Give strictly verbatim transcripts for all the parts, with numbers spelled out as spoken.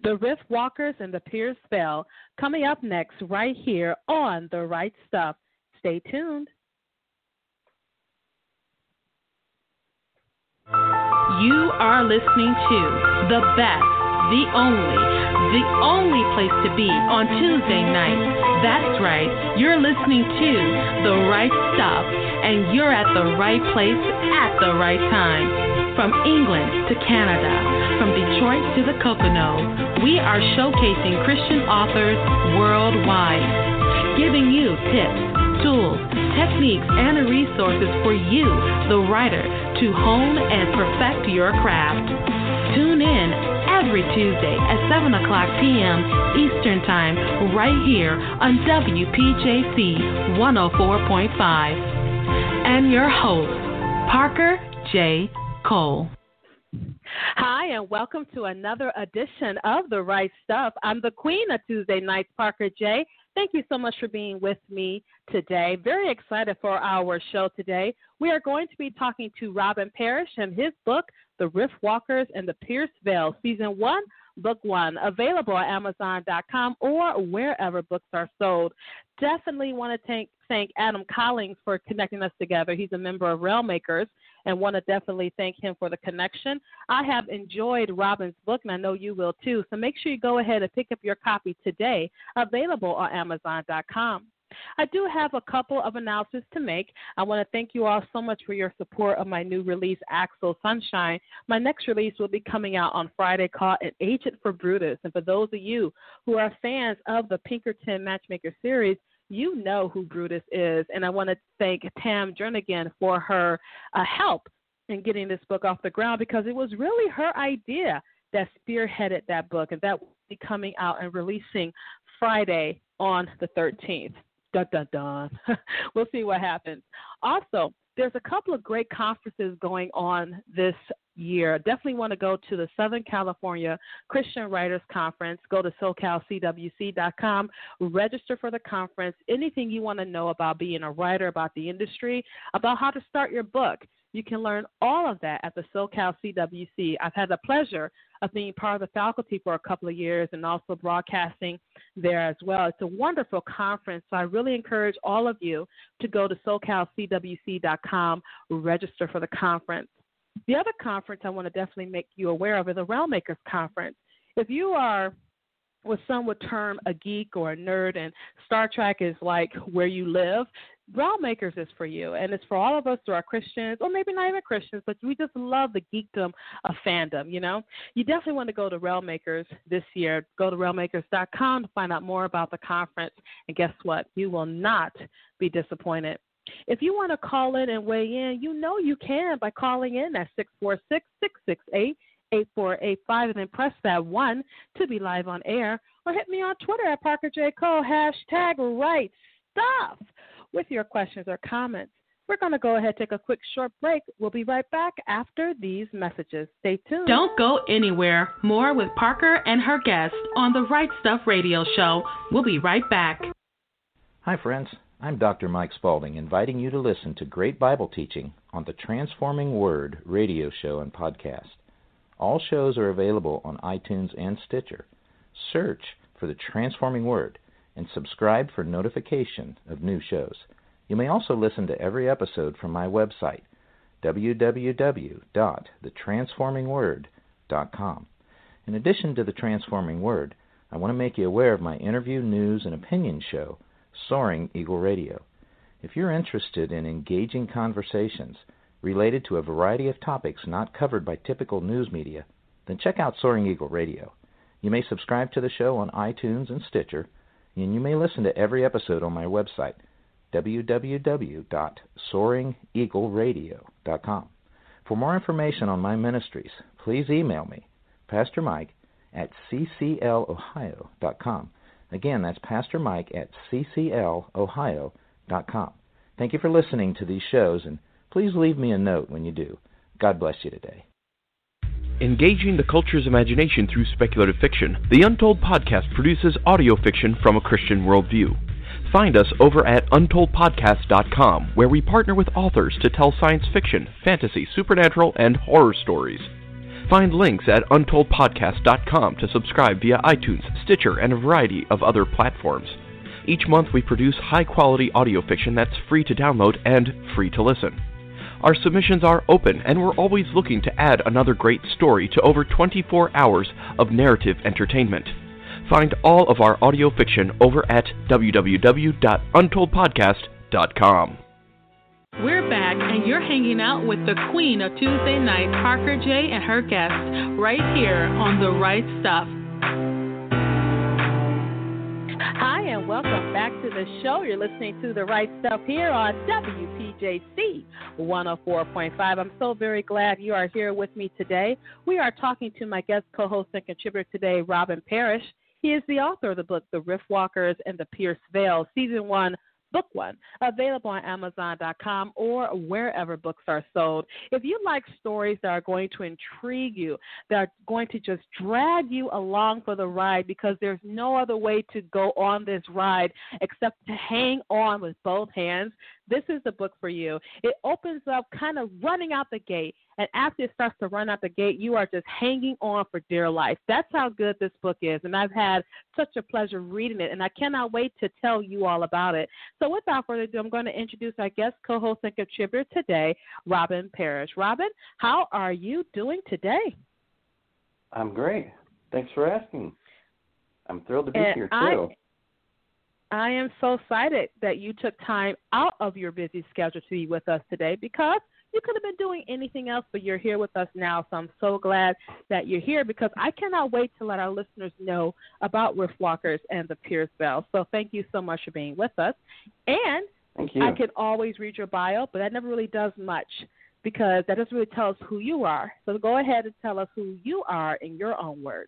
The Riff Walkers and the Pierce Bell, coming up next right here on The Right Stuff. Stay tuned. You are listening to the best, the only, the only place to be on Tuesday night. That's right, you're listening to The Right Stuff, and you're at the right place at the right time. From England to Canada, from Detroit to the Poconos, we are showcasing Christian authors worldwide, giving you tips, tools, techniques, and resources for you, the writer, to hone and perfect your craft. Tune in every Tuesday at seven o'clock p.m. Eastern Time right here on W P J C one oh four point five. And your host, Parker J. Cole. Hi, and welcome to another edition of The Right Stuff. I'm the queen of Tuesday nights, Parker J. Thank you so much for being with me today. Very excited for our show today. We are going to be talking to Robin Parrish and his book, The Riff Walkers and the Pierce Bell, Season one, Book one, available at Amazon dot com or wherever books are sold. Definitely want to thank, thank Adam Collins for connecting us together. He's a member of Railmakers, and want to definitely thank him for the connection. I have enjoyed Robin's book, and I know you will too, so make sure you go ahead and pick up your copy today, available on Amazon dot com. I do have a couple of announcements to make. I want to thank you all so much for your support of my new release, Axel Sunshine. My next release will be coming out on Friday, called An Agent for Brutus. And for those of you who are fans of the Pinkerton Matchmaker series, you know who Brutus is. And I want to thank Tam Jernigan for her uh, help in getting this book off the ground, because it was really her idea that spearheaded that book, and that will be coming out and releasing Friday on the thirteenth. Dun, dun, dun. We'll see what happens. Also, there's a couple of great conferences going on this year. Definitely want to go to the Southern California Christian Writers Conference. Go to so cal c w c dot com, register for the conference. Anything you want to know about being a writer, about the industry, about how to start your book, you can learn all of that at the SoCal C W C. I've had the pleasure of being part of the faculty for a couple of years and also broadcasting there as well. It's a wonderful conference, so I really encourage all of you to go to so cal c w c dot com, register for the conference. The other conference I want to definitely make you aware of is the Railmakers Conference. If you are what some would term a geek or a nerd, and Star Trek is like where you live, Railmakers is for you, and it's for all of us who are Christians, or maybe not even Christians, but we just love the geekdom of fandom, you know. You definitely want to go to Railmakers this year. Go to railmakers dot com to find out more about the conference, and guess what? You will not be disappointed. If you want to call in and weigh in, you know you can by calling in at six four six, six six eight, eight four eight five, and then press that one to be live on air, or hit me on Twitter at Parker J. Cole, hashtag right stuff, with your questions or comments. We're going to go ahead and take a quick short break. We'll be right back after these messages. Stay tuned. Don't go anywhere. More with Parker and her guests on the Right Stuff Radio Show. We'll be right back. Hi, friends. I'm Doctor Mike Spaulding, inviting you to listen to great Bible teaching on the Transforming Word radio show and podcast. All shows are available on iTunes and Stitcher. Search for the Transforming Word and subscribe for notification of new shows. You may also listen to every episode from my website, w w w dot the transforming word dot com. In addition to the Transforming Word, I want to make you aware of my interview, news, and opinion show, Soaring Eagle Radio. If you're interested in engaging conversations related to a variety of topics not covered by typical news media, then check out Soaring Eagle Radio. You may subscribe to the show on iTunes and Stitcher, and you may listen to every episode on my website, w w w dot soaring eagle radio dot com. For more information on my ministries, please email me, Pastor Mike, at c c l ohio dot com. Again, that's Pastor Mike at c c l ohio dot com. Thank you for listening to these shows, and please leave me a note when you do. God bless you today. Engaging the culture's imagination through speculative fiction, the Untold Podcast produces audio fiction from a Christian worldview. Find us over at untold podcast dot com, where we partner with authors to tell science fiction, fantasy, supernatural, and horror stories. Find links at untold podcast dot com to subscribe via iTunes, Stitcher, and a variety of other platforms. Each month we produce high-quality audio fiction that's free to download and free to listen. Our submissions are open, and we're always looking to add another great story to over twenty-four hours of narrative entertainment. Find all of our audio fiction over at w w w dot untold podcast dot com. We're back, and you're hanging out with the queen of Tuesday night, Parker J. and her guests, right here on The Right Stuff. Hi, and welcome back to the show. You're listening to The Right Stuff here on W P J C one oh four point five. I'm so very glad you are here with me today. We are talking to my guest co-host and contributor today, Robin Parrish. He is the author of the book, The Riftwalkers and the Pierce Veil, Season one, Book One, available on amazon dot com or wherever books are sold. If you like stories that are going to intrigue you, that are going to just drag you along for the ride, because there's no other way to go on this ride except to hang on with both hands, this is the book for you. It opens up kind of running out the gate, and after it starts to run out the gate, you are just hanging on for dear life. That's how good this book is, and I've had such a pleasure reading it, and I cannot wait to tell you all about it. So without further ado, I'm going to introduce our guest co-host and contributor today, Robin Parrish. Robin, how are you doing today? I'm great. Thanks for asking. I'm thrilled to be and here, too. I, I am so excited that you took time out of your busy schedule to be with us today, because you could have been doing anything else, but you're here with us now. So I'm so glad that you're here, because I cannot wait to let our listeners know about Riftwalkers and the Pierce Veil. So thank you so much for being with us. And thank you. I can always read your bio, but that never really does much, because that doesn't really tell us who you are. So go ahead and tell us who you are in your own words.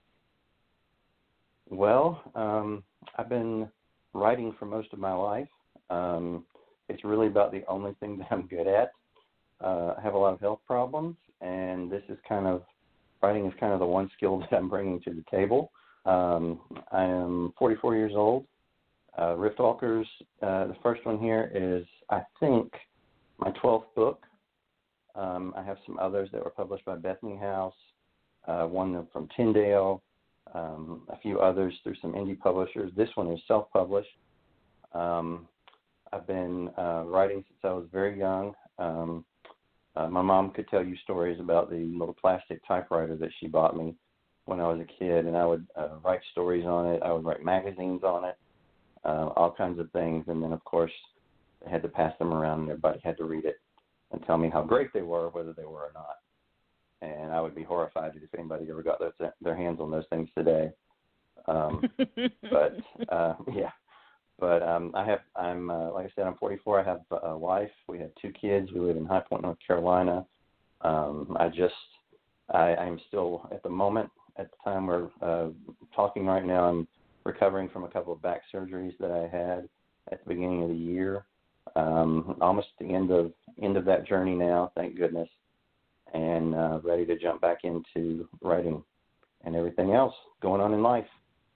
Well, um, I've been writing for most of my life. Um, it's really about the only thing that I'm good at. Uh, I have a lot of health problems, and this is kind of, writing is kind of the one skill that I'm bringing to the table. Um, I am forty-four years old. Uh, Riftwalkers, uh, the first one here is, I think, my twelfth book. Um, I have some others that were published by Bethany House, uh, one from Tyndale, um, a few others through some indie publishers. This one is self-published. Um, I've been uh, writing since I was very young. Um, uh, my mom could tell you stories about the little plastic typewriter that she bought me when I was a kid, and I would uh, write stories on it. I would write magazines on it, uh, all kinds of things. And then, of course, I had to pass them around, and everybody had to read it and tell me how great they were, whether they were or not. And I would be horrified if anybody ever got those, their hands on those things today. Um, but, uh, yeah. But um, I have, I'm, uh, like I said, I'm forty-four. I have a wife. We have two kids. We live in High Point, North Carolina. Um, I just, I, I'm still, at the moment, at the time we're uh, talking right now, I'm recovering from a couple of back surgeries that I had at the beginning of the year. Um, almost at the end of end of that journey now, thank goodness, and uh, ready to jump back into writing and everything else going on in life.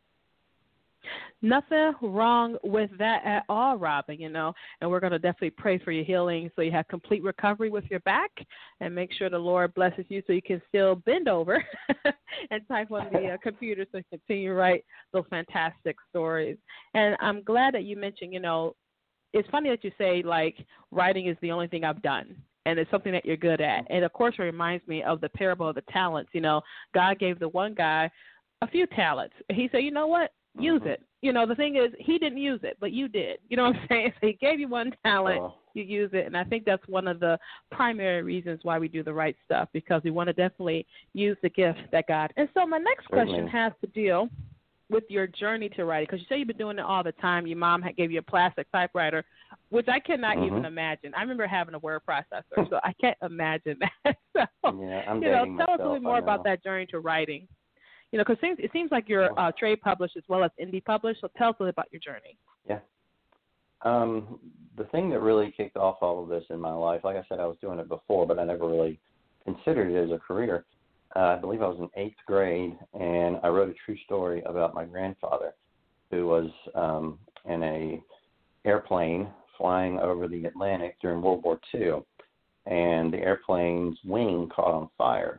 Nothing wrong with that at all, Robin, you know, and we're going to definitely pray for your healing so you have complete recovery with your back, and make sure the Lord blesses you so you can still bend over and type on the uh, computer so you can continue to write those fantastic stories. And I'm glad that you mentioned, you know, it's funny that you say, like, writing is the only thing I've done, and it's something that you're good at. And, of course, it reminds me of the parable of the talents. You know, God gave the one guy a few talents. He said, you know what, use it. You know, the thing is, he didn't use it, but you did. You know what I'm saying? So he gave you one talent, oh. you use it, and I think that's one of the primary reasons why we do the right stuff, because we want to definitely use the gift that God. And so my next Certainly. question has to deal with your journey to writing, because you say you've been doing it all the time. Your mom had gave you a plastic typewriter, which I cannot mm-hmm. even imagine. I remember having a word processor, so I can't imagine that. So, yeah, I'm you know, dating tell myself, us a little more about that journey to writing. You know, because it seems like you're uh, trade published as well as indie published. So tell us a little about your journey. Yeah. Um, the thing that really kicked off all of this in my life, like I said, I was doing it before, but I never really considered it as a career. Uh, I believe I was in eighth grade, and I wrote a true story about my grandfather, who was um, in a airplane flying over the Atlantic during World War Two, and the airplane's wing caught on fire.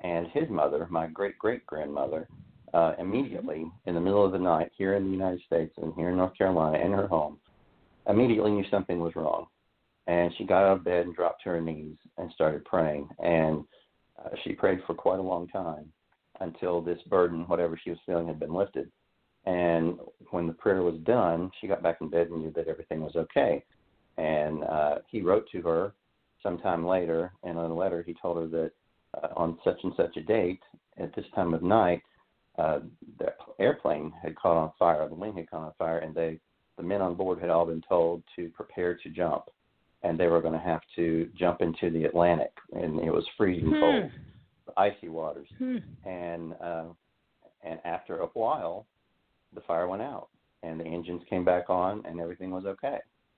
And his mother, my great-great-grandmother, uh, immediately, in the middle of the night, here in the United States and here in North Carolina, in her home, immediately knew something was wrong. And she got out of bed and dropped to her knees and started praying. And uh, she prayed for quite a long time until this burden, whatever she was feeling, had been lifted. And when the prayer was done, she got back in bed and knew that everything was okay. And uh, he wrote to her sometime later, and in a letter he told her that uh, on such and such a date, at this time of night, uh, the airplane had caught on fire, the wing had caught on fire, and they, the men on board had all been told to prepare to jump, and they were going to have to jump into the Atlantic, and it was freezing hmm. cold, icy waters. Hmm. And uh, and after a while, the fire went out, and the engines came back on, and everything was okay.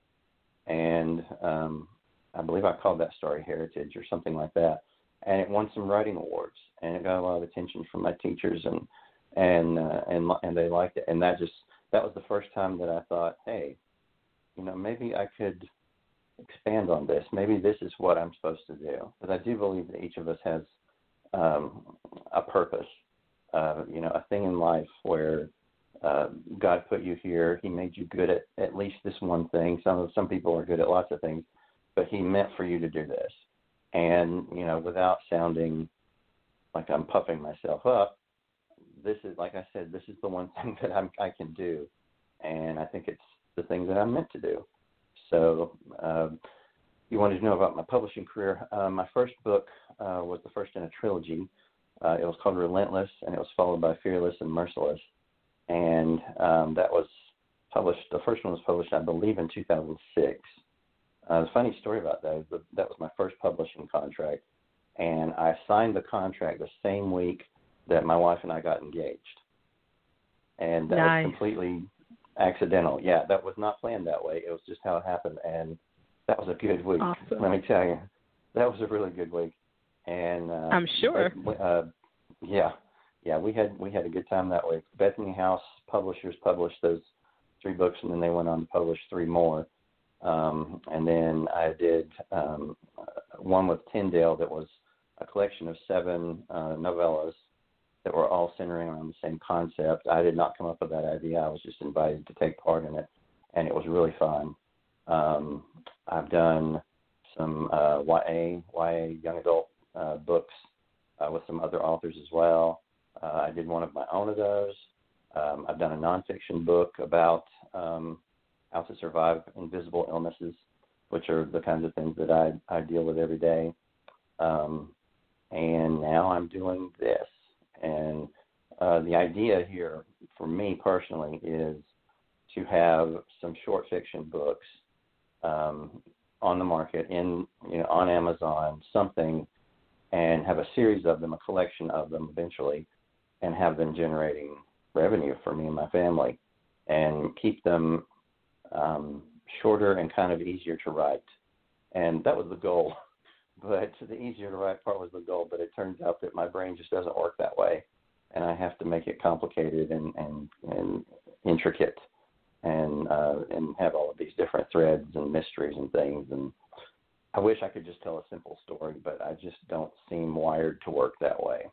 And um, I believe I called that story Heritage or something like that, and it won some writing awards, and it got a lot of attention from my teachers, and and uh, and and they liked it, and that just that was the first time that I thought, hey, you know, maybe I could expand on this. Maybe this is what I'm supposed to do, because I do believe that each of us has um, a purpose, uh, you know, a thing in life where uh, God put you here. He made you good at at least this one thing. Some some people are good at lots of things, but He meant for you to do this. And, you know, without sounding like I'm puffing myself up, this is, like I said, this is the one thing that I'm, I can do. And I think it's the thing that I'm meant to do. So um, you wanted to know about my publishing career. Uh, my first book uh, was the first in a trilogy. Uh, it was called Relentless, and it was followed by Fearless and Merciless. And um, that was published, the first one was published, I believe, in two thousand six. Uh, the funny story about that is that that was my first publishing contract, and I signed the contract the same week that my wife and I got engaged. And that nice. was completely accidental. Yeah, that was not planned that way. It was just how it happened, and that was a good week. Awesome. Let me tell you, that was a really good week. And uh, I'm sure. But, uh, yeah, yeah, we had we had a good time that week. Bethany House Publishers published those three books, and then they went on to publish three more. Um, and then I did um, one with Tyndale that was a collection of seven uh, novellas that were all centering around the same concept. I did not come up with that idea. I was just invited to take part in it, and it was really fun. Um, I've done some uh, Y A, Y A young adult uh, books uh, with some other authors as well. Uh, I did one of my own of those. Um, I've done a nonfiction book about um, how to survive invisible illnesses, which are the kinds of things that I, I deal with every day. Um, and now I'm doing this. And uh, the idea here for me personally is to have some short fiction books um, on the market, in you know, on Amazon, something, and have a series of them, a collection of them eventually, and have them generating revenue for me and my family, and keep them um, shorter and kind of easier to write. And that was the goal. But the easier to write part was the goal, but it turns out that my brain just doesn't work that way, and I have to make it complicated and, and, and intricate, and uh, and have all of these different threads and mysteries and things. And I wish I could just tell a simple story, but I just don't seem wired to work that way.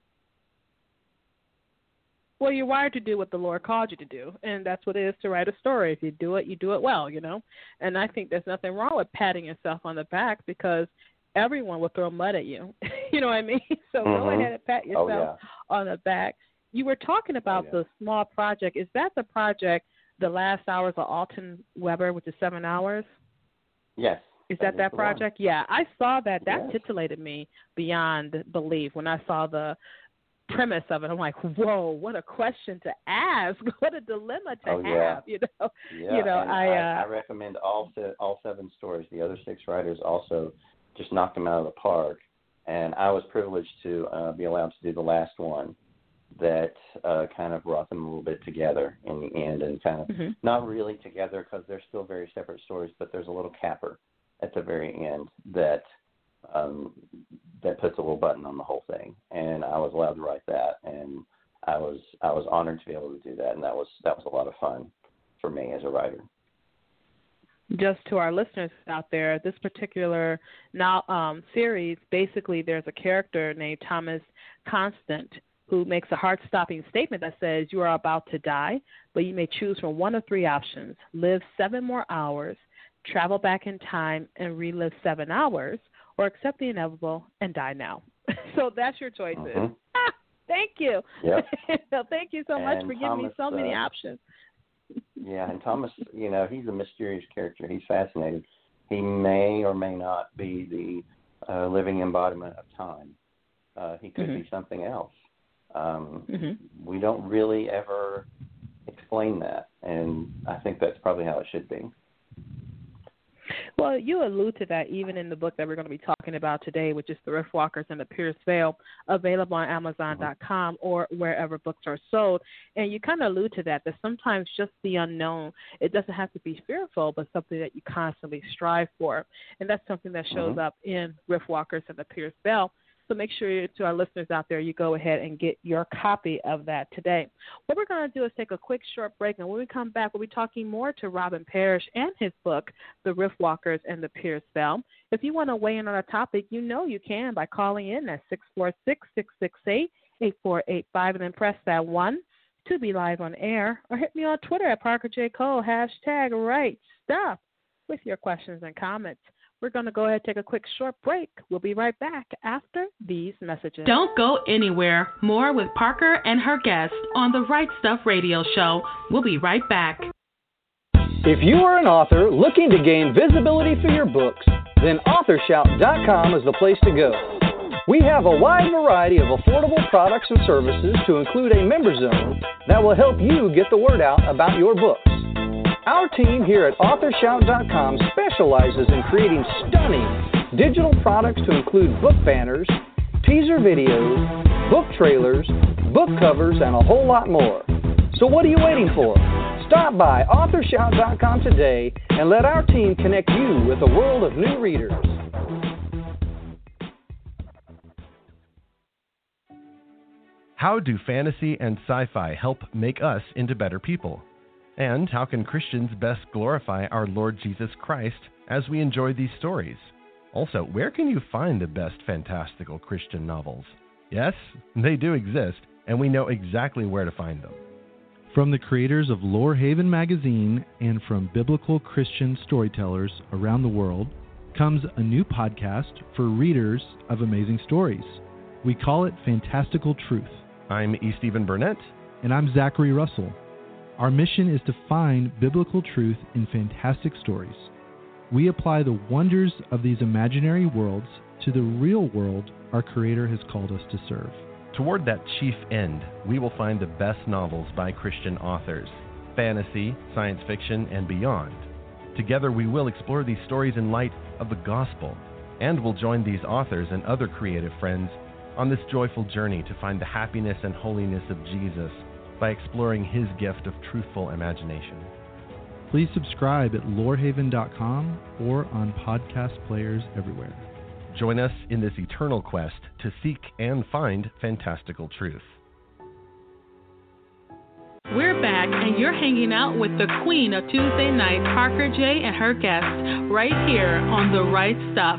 Well, you're wired to do what the Lord called you to do, and that's what it is to write a story. If you do it, you do it well, you know. And I think there's nothing wrong with patting yourself on the back, because everyone will throw mud at you. You know what I mean? So mm-hmm. go ahead and pat yourself oh, yeah. on the back. You were talking about oh, yeah. the small project. Is that the project, The Last Hours of Alton Weber, which is seven hours? Yes. Is that that, that project? One. Yeah, I saw that. That yes. titillated me beyond belief when I saw the premise of it. I'm like, whoa, what a question to ask. What a dilemma to oh, have, yeah. you know. Yeah, you know, and I, I, uh, I recommend all se- all seven stories. The other six writers also just knocked them out of the park. And I was privileged to uh, be allowed to do the last one that uh, kind of brought them a little bit together in the end, and kind of mm-hmm. not really together because they're still very separate stories, but there's a little capper at the very end that um, that puts a little button on the whole thing. And I was allowed to write that, and I was I was honored to be able to do that, and that was that was a lot of fun for me as a writer. Just to our listeners out there, this particular now um, series, basically there's a character named Thomas Constant who makes a heart-stopping statement that says you are about to die, but you may choose from one of three options: live seven more hours, travel back in time and relive seven hours, or accept the inevitable and die now. So that's your choices. Mm-hmm. Ah, thank you. Yep. So thank you so much and for giving Thomas, me so many uh, options. Yeah, and Thomas, you know, he's a mysterious character. He's fascinating. He may or may not be the uh, living embodiment of time. Uh, he could mm-hmm. be something else. Um, mm-hmm. We don't really ever explain that, and I think that's probably how it should be. Well, you allude to that even in the book that we're going to be talking about today, which is The Riftwalkers and the Pierce Veil, available on Amazon dot com or wherever books are sold. And you kind of allude to that, that sometimes just the unknown, it doesn't have to be fearful, but something that you constantly strive for. And that's something that shows mm-hmm. up in Riftwalkers and the Pierce Veil. So make sure to our listeners out there, you go ahead and get your copy of that today. What we're going to do is take a quick short break, and when we come back, we'll be talking more to Robin Parrish and his book, The Riftwalkers and the Pierce Veil. If you want to weigh in on a topic, you know you can by calling in at six four six, six six eight, eight four eight five and then press that one to be live on air, or hit me on Twitter at Parker J. Cole, hashtag right stuff, with your questions and comments. We're going to go ahead and take a quick short break. We'll be right back after these messages. Don't go anywhere. More with Parker and her guests on the Right Stuff Radio Show. We'll be right back. If you are an author looking to gain visibility for your books, then author shout dot com is the place to go. We have a wide variety of affordable products and services to include a member zone that will help you get the word out about your books. Our team here at author shout dot com specializes in creating stunning digital products to include book banners, teaser videos, book trailers, book covers, and a whole lot more. So what are you waiting for? Stop by author shout dot com today and let our team connect you with a world of new readers. How do fantasy and sci-fi help make us into better people? And how can Christians best glorify our Lord Jesus Christ as we enjoy these stories? Also, where can you find the best fantastical Christian novels? Yes, they do exist, and we know exactly where to find them. From the creators of Lore Haven magazine and from biblical Christian storytellers around the world comes a new podcast for readers of amazing stories. We call it Fantastical Truth. I'm E. Stephen Burnett. And I'm Zachary Russell. Our mission is to find biblical truth in fantastic stories. We apply the wonders of these imaginary worlds to the real world our Creator has called us to serve. Toward that chief end, we will find the best novels by Christian authors, fantasy, science fiction, and beyond. Together we will explore these stories in light of the gospel, and will join these authors and other creative friends on this joyful journey to find the happiness and holiness of Jesus by exploring his gift of truthful imagination. Please subscribe at lore haven dot com or on podcast players everywhere. Join us in this eternal quest to seek and find fantastical truth. We're back, and you're hanging out with the queen of Tuesday night, Parker J. and her guests, right here on The Right Stuff.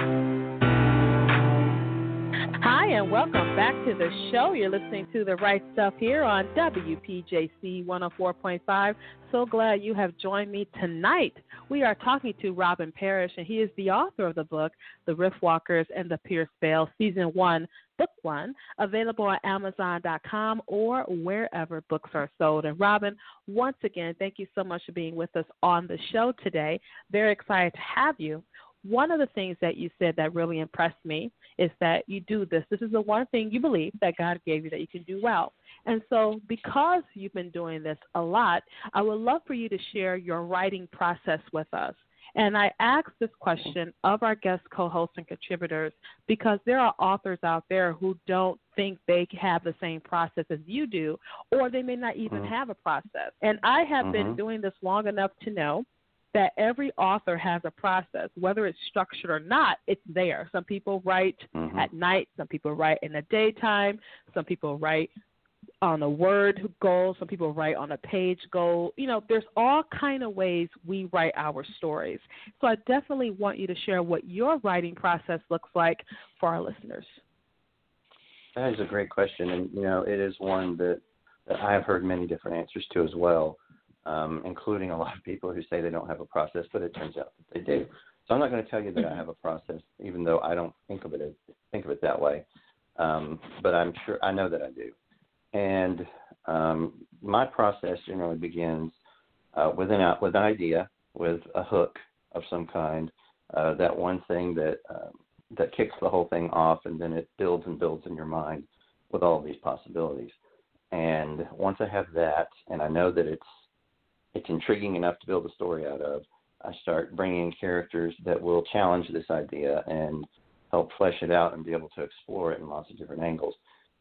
Hi, and welcome back to the show. You're listening to The Right Stuff here on W P J C one oh four point five. So glad you have joined me tonight. We are talking to Robin Parrish, and he is the author of the book, The Riftwalkers and the Pierce Veil, Season one, Book one, available on Amazon dot com or wherever books are sold. And Robin, once again, thank you so much for being with us on the show today. Very excited to have you. One of the things that you said that really impressed me is that you do this. This is the one thing you believe that God gave you that you can do well. And so because you've been doing this a lot, I would love for you to share your writing process with us. And I ask this question of our guest co-hosts and contributors because there are authors out there who don't think they have the same process as you do, or they may not even mm-hmm. have a process. And I have mm-hmm. been doing this long enough to know that every author has a process, whether it's structured or not, it's there. Some people write mm-hmm. at night, some people write in the daytime, some people write on a word goal. Some people write on a page goal. You know, there's all kind of ways we write our stories. So I definitely want you to share what your writing process looks like for our listeners. That is a great question, and, you know, it is one that, that I have heard many different answers to as well, um, including a lot of people who say they don't have a process, but it turns out that they do. So I'm not going to tell you that I have a process, even though I don't think of it as, think of it that way, um, but I'm sure I know that I do. And um, my process generally begins uh, with, an, with an idea, with a hook of some kind, uh, that one thing that uh, that kicks the whole thing off, and then it builds and builds in your mind with all of these possibilities. And once I have that, and I know that it's it's intriguing enough to build a story out of, I start bringing in characters that will challenge this idea and help flesh it out and be able to explore it in lots of different angles.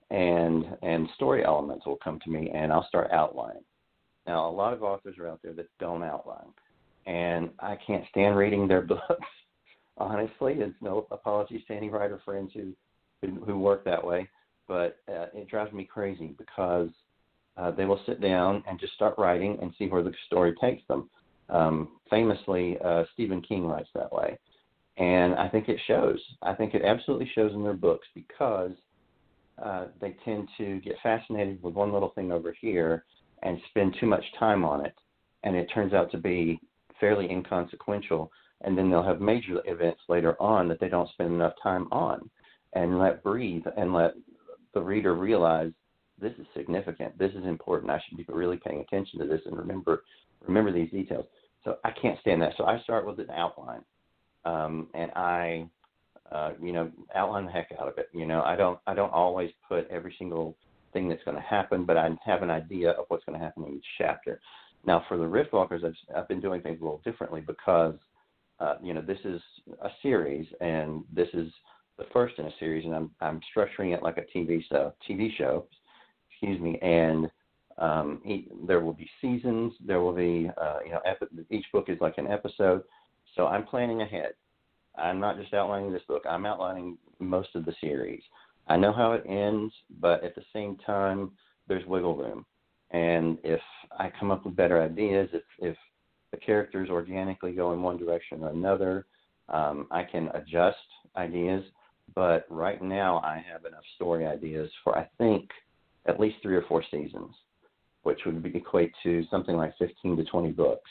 And and story elements will come to me, and I'll start outlining. Now, a lot of authors are out there that don't outline, and I can't stand reading their books. Honestly, it's no apologies to any writer friends who who, who work that way, but uh, it drives me crazy because uh, they will sit down and just start writing and see where the story takes them. Um, famously, uh, Stephen King writes that way, and I think it shows. I think it absolutely shows in their books because uh, they tend to get fascinated with one little thing over here and spend too much time on it, and it turns out to be fairly inconsequential. And then they'll have major events later on that they don't spend enough time on, and let breathe and let the reader realize this is significant, this is important, I should be really paying attention to this and remember remember these details. So I can't stand that. So I start with an outline, um, and I, uh, you know, outline the heck out of it. You know, I don't I don't always put every single thing that's going to happen, but I have an idea of what's going to happen in each chapter. Now, for the Riftwalkers, I've, I've been doing things a little differently because Uh, you know, this is a series, and this is the first in a series, and I'm I'm structuring it like a T V show. T V show, excuse me. And um, e- there will be seasons. There will be, uh, you know, epi- each book is like an episode. So I'm planning ahead. I'm not just outlining this book. I'm outlining most of the series. I know how it ends, but at the same time, there's wiggle room. And if I come up with better ideas, if if the characters organically go in one direction or another, um, I can adjust ideas, but right now I have enough story ideas for, I think, at least three or four seasons, which would be, equate to something like fifteen to twenty books,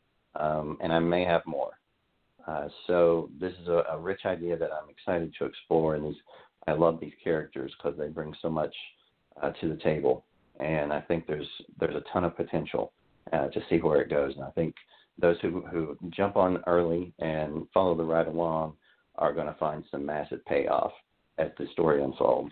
um, and I may have more. Uh, so this is a, a rich idea that I'm excited to explore, and these, I love these characters because they bring so much uh, to the table, and I think there's there's a ton of potential uh, to see where it goes, and I think those who, who jump on early and follow the ride along are going to find some massive payoff as the story unfolds.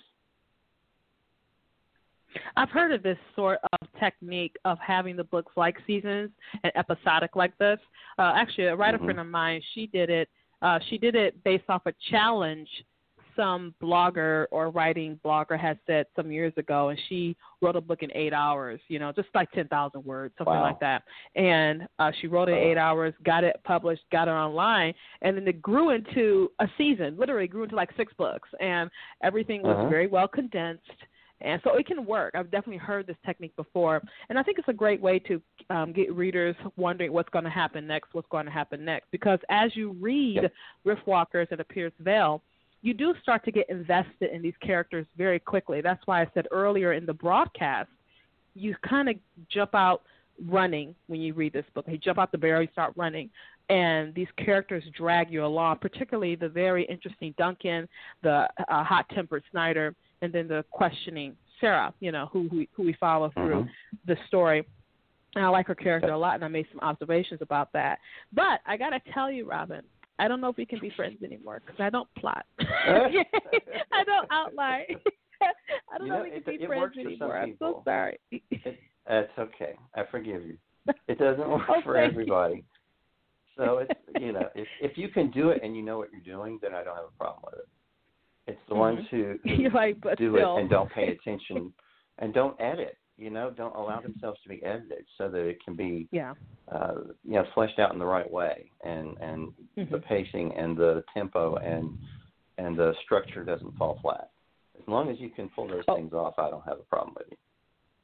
I've heard of this sort of technique of having the books like seasons and episodic like this. Uh, actually, a writer mm-hmm. friend of mine, she did it. Uh, she did it based off a challenge some blogger or writing blogger had said some years ago, and she wrote a book in eight hours, you know, just like ten thousand words, something wow. like that. And uh, she wrote it in eight hours, got it published, got it online, and then it grew into a season, literally grew into like six books, and everything was uh-huh. very well condensed. And so it can work. I've definitely heard this technique before. And I think it's a great way to um, get readers wondering what's going to happen next, what's going to happen next. Because as you read yep. Riftwalkers and A Pierced Veil, you do start to get invested in these characters very quickly. That's why I said earlier in the broadcast, you kind of jump out running when you read this book. You jump out the barrel, you start running, and these characters drag you along, particularly the very interesting Duncan, the uh, hot-tempered Snyder, and then the questioning Sarah, you know, who, who, who we follow through mm-hmm. the story. And I like her character a lot, and I made some observations about that. But I got to tell you, Robin, I don't know if we can be friends anymore because I don't plot. I don't outline. I don't you know, know if we can it, be it friends anymore. I'm so sorry. it, that's okay. I forgive you. It doesn't work okay. for everybody. So it's you know, if if you can do it and you know what you're doing, then I don't have a problem with it. It's the mm-hmm. ones who, who like, do still. it and don't pay attention and don't edit. You know, don't allow themselves to be edited so that it can be, yeah. uh, you know, fleshed out in the right way, and and mm-hmm. the pacing and the tempo and and the structure doesn't fall flat. As long as you can pull those oh. things off, I don't have a problem with you.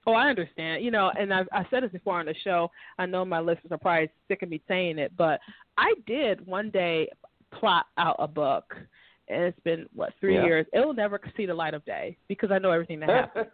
Oh, I understand. You know, and I've I said this before on the show. I know my listeners are probably sick of me saying it, but I did one day plot out a book, and it's been, what, three yeah. years. It will never see the light of day because I know everything that happens.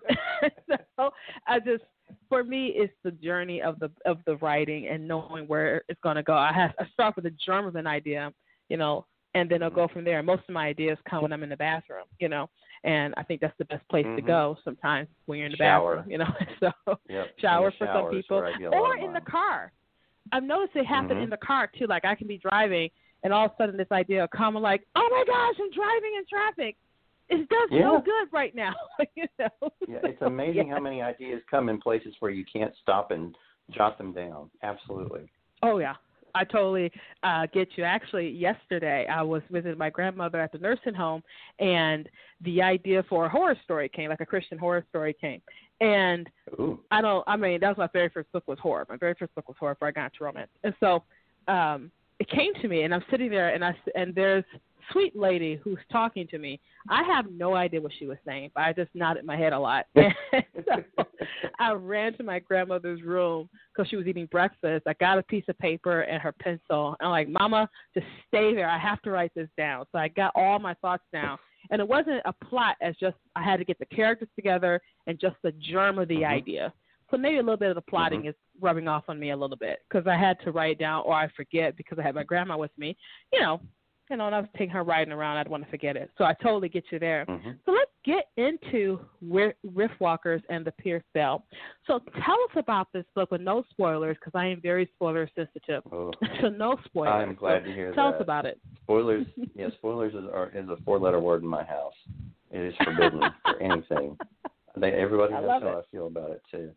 So I just, for me, it's the journey of the of the writing and knowing where it's going to go. I have I start with the germ of an idea, you know, and then I'll go from there. Most of my ideas come when I'm in the bathroom, you know. And I think that's the best place mm-hmm. to go sometimes when you're in the shower. bathroom, you know. So yep. shower for shower some people, or in the car. I've noticed it happen mm-hmm. in the car too. Like I can be driving, and all of a sudden this idea will come. I'm like, oh my gosh, I'm driving in traffic. It does yeah. so good right now. you know. Yeah, it's amazing yeah. how many ideas come in places where you can't stop and jot them down. Absolutely. Oh yeah. I totally uh, get you. Actually, yesterday I was visiting my grandmother at the nursing home, and the idea for a horror story came, like a Christian horror story came. And Ooh. I don't, I mean, that was my very first book was horror. My very first book was horror before I got into romance. And so um, it came to me, and I'm sitting there, and I and there's a sweet lady who's talking to me. I have no idea what she was saying, but I just nodded my head a lot. And so I ran to my grandmother's room because she was eating breakfast. I got a piece of paper and her pencil. And I'm like, Mama, just stay there. I have to write this down. So I got all my thoughts down. And it wasn't a plot as just I had to get the characters together and just the germ of the mm-hmm. idea. So maybe a little bit of the plotting mm-hmm. is rubbing off on me a little bit because I had to write it down or I forget because I had my grandma with me. You know, you know, and I was taking her riding around. I'd want to forget it. So I totally get you there. Mm-hmm. So let's get into Riftwalkers and the Pierced Veil. So tell us about this book with no spoilers because I am very spoiler sensitive. Oh. So no spoilers. I'm glad so to hear tell that. Tell us about it. Spoilers, yeah, spoilers is, are, is a four-letter word in my house. It is forbidden for anything. They, everybody knows how it. I feel about it, too.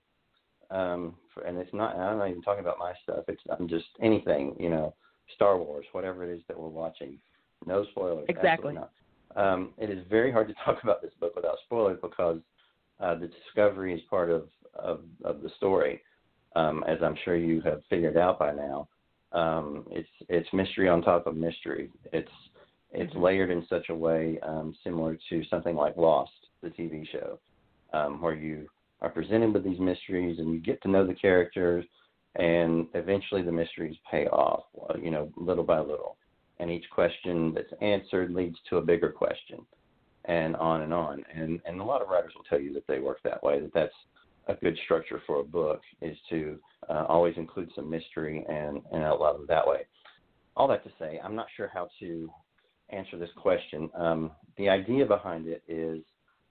Um, for, and it's not, I'm not even talking about my stuff. It's I'm just anything, you know, Star Wars, whatever it is that we're watching. No spoilers. Exactly. Not. Um, it is very hard to talk about this book without spoilers because uh, the discovery is part of, of, of the story, um, as I'm sure you have figured out by now. Um, it's it's mystery on top of mystery. It's it's mm-hmm. layered in such a way um, similar to something like Lost, the T V show, um, where you are presented with these mysteries and you get to know the characters, and eventually the mysteries pay off, you know, little by little. And each question that's answered leads to a bigger question, and on and on. And and a lot of writers will tell you that they work that way, that that's a good structure for a book, is to uh, always include some mystery and, and outline them that way. All that to say, I'm not sure how to answer this question. Um, the idea behind it is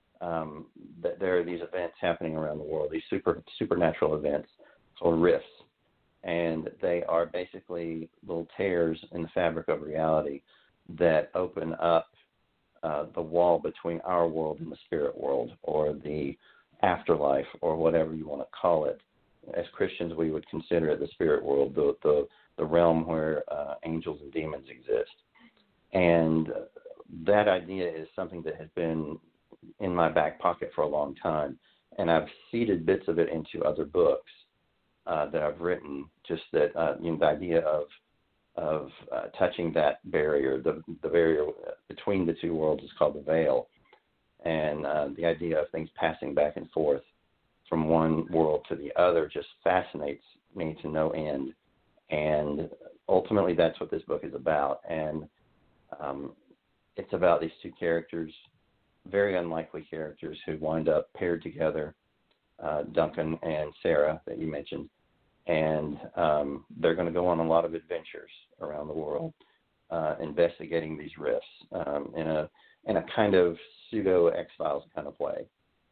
um, that there are these events happening around the world, these super supernatural events called rifts. And they are basically little tears in the fabric of reality that open up uh, the wall between our world and the spirit world, or the afterlife, or whatever you want to call it. As Christians, we would consider it the spirit world, the the, the realm where uh, angels and demons exist. And that idea is something that has been in my back pocket for a long time, and I've seeded bits of it into other books Uh, that I've written, just that uh, you know, the idea of of uh, touching that barrier, the the barrier between the two worlds is called the veil, and uh, the idea of things passing back and forth from one world to the other just fascinates me to no end, and ultimately that's what this book is about. And um, it's about these two characters, very unlikely characters, who wind up paired together. Uh, Duncan and Sarah that you mentioned, and um, they're going to go on a lot of adventures around the world, uh, investigating these rifts um, in a in a kind of pseudo X-Files kind of way,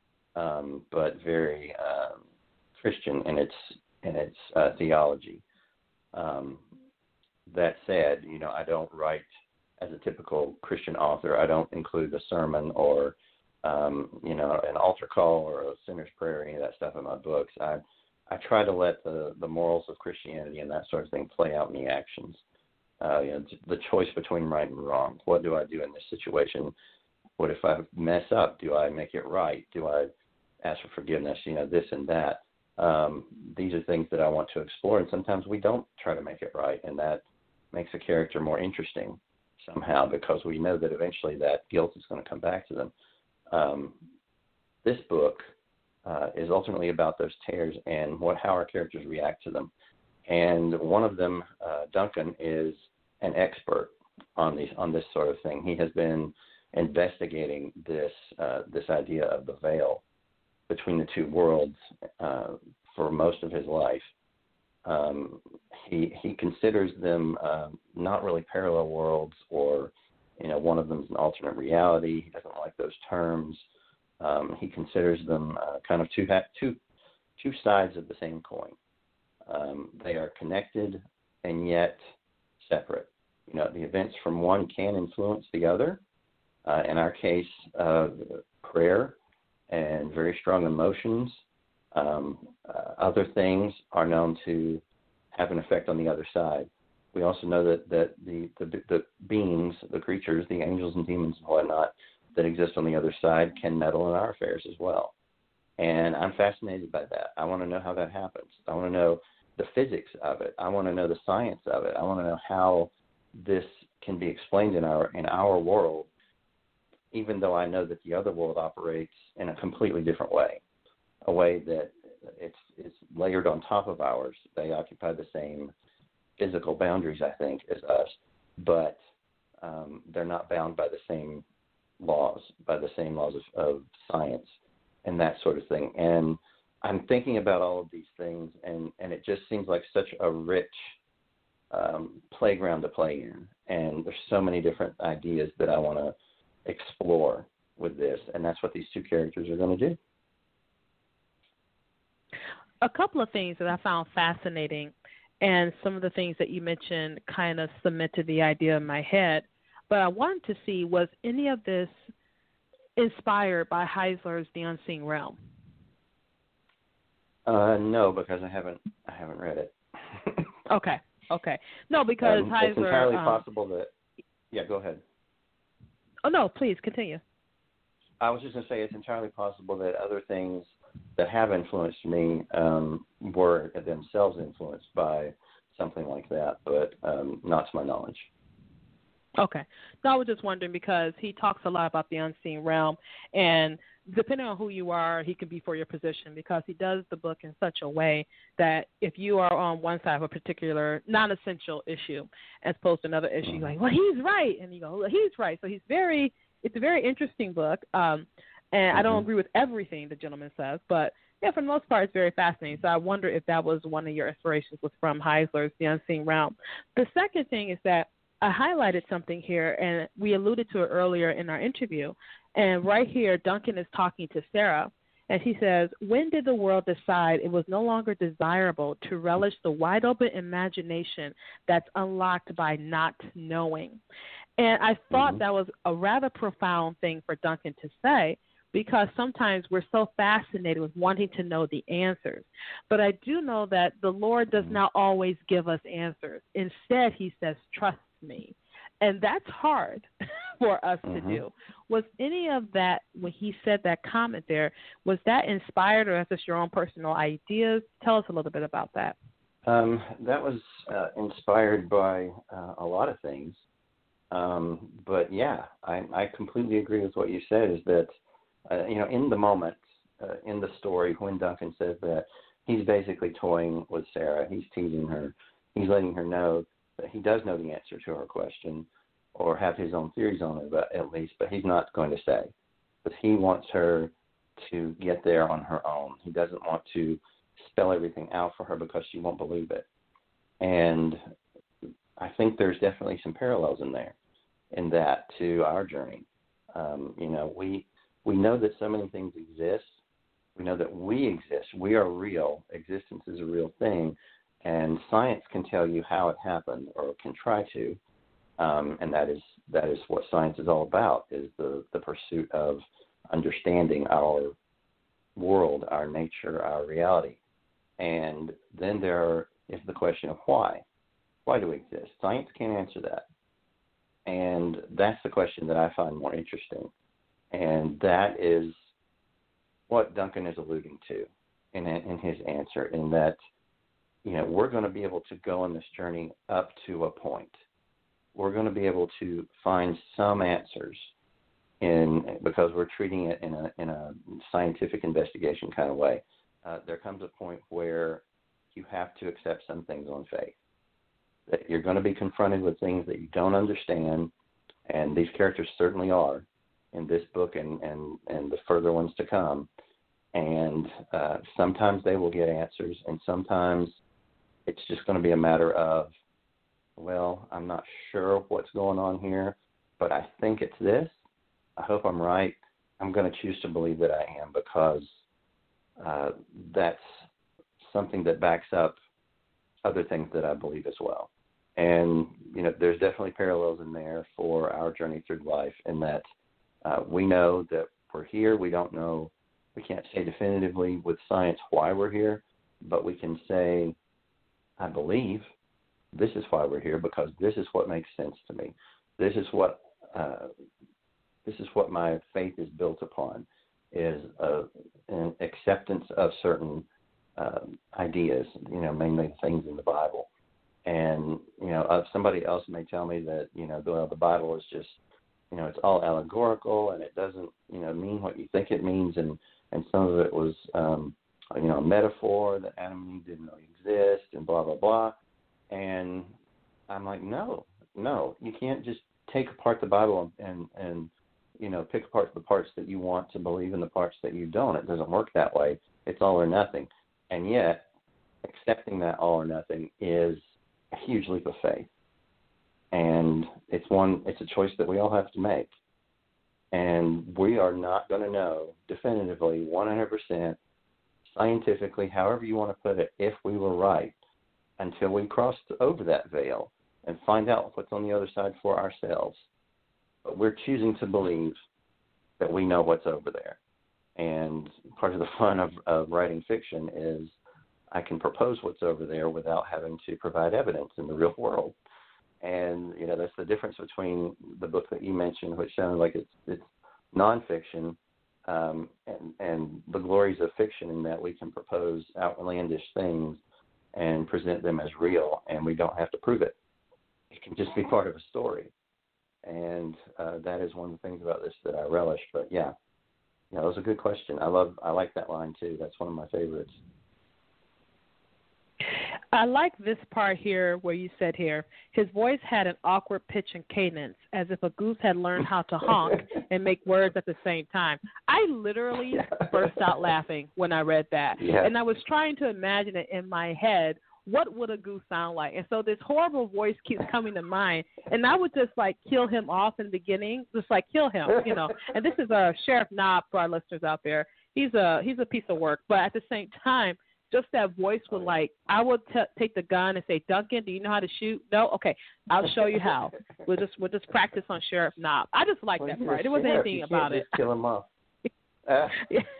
um, but very um, Christian in its in its uh, theology. Um, that said, you know, I don't write as a typical Christian author. I don't include a sermon or Um, you know, an altar call or a sinner's prayer, any of that stuff in my books. I I try to let the, the morals of Christianity and that sort of thing play out in the actions. Uh, you know, the choice between right and wrong. What do I do in this situation? What if I mess up? Do I make it right? Do I ask for forgiveness? You know, this and that. Um, these are things that I want to explore, and sometimes we don't try to make it right, and that makes a character more interesting somehow because we know that eventually that guilt is going to come back to them. Um, this book uh, is ultimately about those tears and what how our characters react to them. And one of them, uh, Duncan, is an expert on these on this sort of thing. He has been investigating this uh, this idea of the veil between the two worlds uh, for most of his life. Um, he he considers them uh, not really parallel worlds, or you know, one of them is an alternate reality. He doesn't like those terms. Um, he considers them uh, kind of two two two sides of the same coin. Um, they are connected and yet separate. You know, the events from one can influence the other. Uh, in our case, uh, prayer and very strong emotions. Um, uh, other things are known to have an effect on the other side. We also know that, that the, the, the beings, the creatures, the angels and demons and whatnot that exist on the other side can meddle in our affairs as well. And I'm fascinated by that. I want to know how that happens. I want to know the physics of it. I want to know the science of it. I want to know how this can be explained in our in our world, even though I know that the other world operates in a completely different way, a way that it's it's layered on top of ours. They occupy the same physical boundaries, I think, as us, but um, they're not bound by the same laws, by the same laws of, of science and that sort of thing. And I'm thinking about all of these things, and, and it just seems like such a rich um, playground to play in. And there's so many different ideas that I want to explore with this, and that's what these two characters are going to do. A couple of things that I found fascinating, and some of the things that you mentioned kind of cemented the idea in my head, but I wanted to see, was any of this inspired by Heisler's The Unseen Realm? Uh, no, because I haven't I haven't read it. okay, okay. No, because um, Heisler... It's entirely um, possible that... Yeah, go ahead. Oh, no, please, continue. I was just going to say it's entirely possible that other things that have influenced me um, were themselves influenced by something like that, but um, not to my knowledge. Okay. No, I was just wondering because he talks a lot about the unseen realm, and depending on who you are, he can be for your position because he does the book in such a way that if you are on one side of a particular non-essential issue as opposed to another issue, you're like, well, he's right. And you go, well, he's right. So he's very, it's a very interesting book. Um, and mm-hmm. I don't agree with everything the gentleman says, but yeah, for the most part, it's very fascinating. So I wonder if that was one of your inspirations was from Heisler's The Unseen Realm. The second thing is that I highlighted something here, and we alluded to it earlier in our interview. And right here, Duncan is talking to Sarah, and he says, when did the world decide it was no longer desirable to relish the wide-open imagination that's unlocked by not knowing? And I thought mm-hmm. that was a rather profound thing for Duncan to say, because sometimes we're so fascinated with wanting to know the answers. But I do know that the Lord does not always give us answers. Instead, he says, trust me. And that's hard for us mm-hmm. to do. Was any of that, when he said that comment there, was that inspired or is this your own personal ideas? Tell us a little bit about that. Um, that was uh, inspired by uh, a lot of things. Um, but, yeah, I, I completely agree with what you said, is that, uh, you know, in the moment, uh, in the story, when Duncan says that, he's basically toying with Sarah. He's teasing her. He's letting her know that he does know the answer to her question or have his own theories on it, but at least, but he's not going to say. But he wants her to get there on her own. He doesn't want to spell everything out for her because she won't believe it. And I think there's definitely some parallels in there, in that to our journey. Um, you know, we we know that so many things exist. We know that we exist. We are real. Existence is a real thing. And science can tell you how it happened, or can try to, um, and that is that is what science is all about, is the, the pursuit of understanding our world, our nature, our reality. And then there is the question of why. Why do we exist? Science can't answer that. And that's the question that I find more interesting. And that is what Duncan is alluding to in, in his answer, in that, you know, we're going to be able to go on this journey up to a point. We're going to be able to find some answers in because we're treating it in a in a scientific investigation kind of way. Uh, there comes a point where you have to accept some things on faith. That you're going to be confronted with things that you don't understand, and these characters certainly are in this book and, and, and the further ones to come. And uh, sometimes they will get answers, and sometimes it's just going to be a matter of, well, I'm not sure what's going on here, but I think it's this. I hope I'm right. I'm going to choose to believe that I am because uh, that's something that backs up other things that I believe as well. And, you know, there's definitely parallels in there for our journey through life in that uh, we know that we're here. We don't know, we can't say definitively with science why we're here, but we can say, I believe this is why we're here because this is what makes sense to me. This is what uh, this is what my faith is built upon, is a, an acceptance of certain uh, ideas, you know, mainly things in the Bible. And, you know, uh, somebody else may tell me that, you know, the, the Bible is just, you know, it's all allegorical and it doesn't, you know, mean what you think it means. And, and some of it was, um, you know, a metaphor that Adam and Eve didn't really exist and blah, blah, blah. And I'm like, no, no, you can't just take apart the Bible and, and, you know, pick apart the parts that you want to believe and the parts that you don't. It doesn't work that way. It's all or nothing. And yet, accepting that all or nothing is a huge leap of faith. And it's one, it's a choice that we all have to make. And we are not going to know definitively one hundred percent scientifically, however you want to put it, if we were right until we cross over that veil and find out what's on the other side for ourselves. But we're choosing to believe that we know what's over there. And part of the fun of, of writing fiction is I can propose what's over there without having to provide evidence in the real world. And, you know, that's the difference between the book that you mentioned, which sounded like it's, it's nonfiction, um, and, and the glories of fiction in that we can propose outlandish things and present them as real, and we don't have to prove it. It can just be part of a story. And uh, that is one of the things about this that I relish. But, yeah, yeah, that was a good question. I love, I like that line, too. That's one of my favorites. I like this part here where you said here, his voice had an awkward pitch and cadence, as if a goose had learned how to honk and make words at the same time. I literally burst out laughing when I read that. Yeah. And I was trying to imagine it in my head. What would a goose sound like? And so this horrible voice keeps coming to mind. And I would just, like, kill him off in the beginning, just, like, kill him, you know. And this is uh, Sheriff Knob for our listeners out there. He's a, he's a piece of work. But at the same time, just that voice would, like, I would t- take the gun and say, Duncan, do you know how to shoot? No? Okay, I'll show you how. We'll just we'll just practice on Sheriff Knob. I just like well, that part. It wasn't anything you about can't it. Just kill him off. Uh,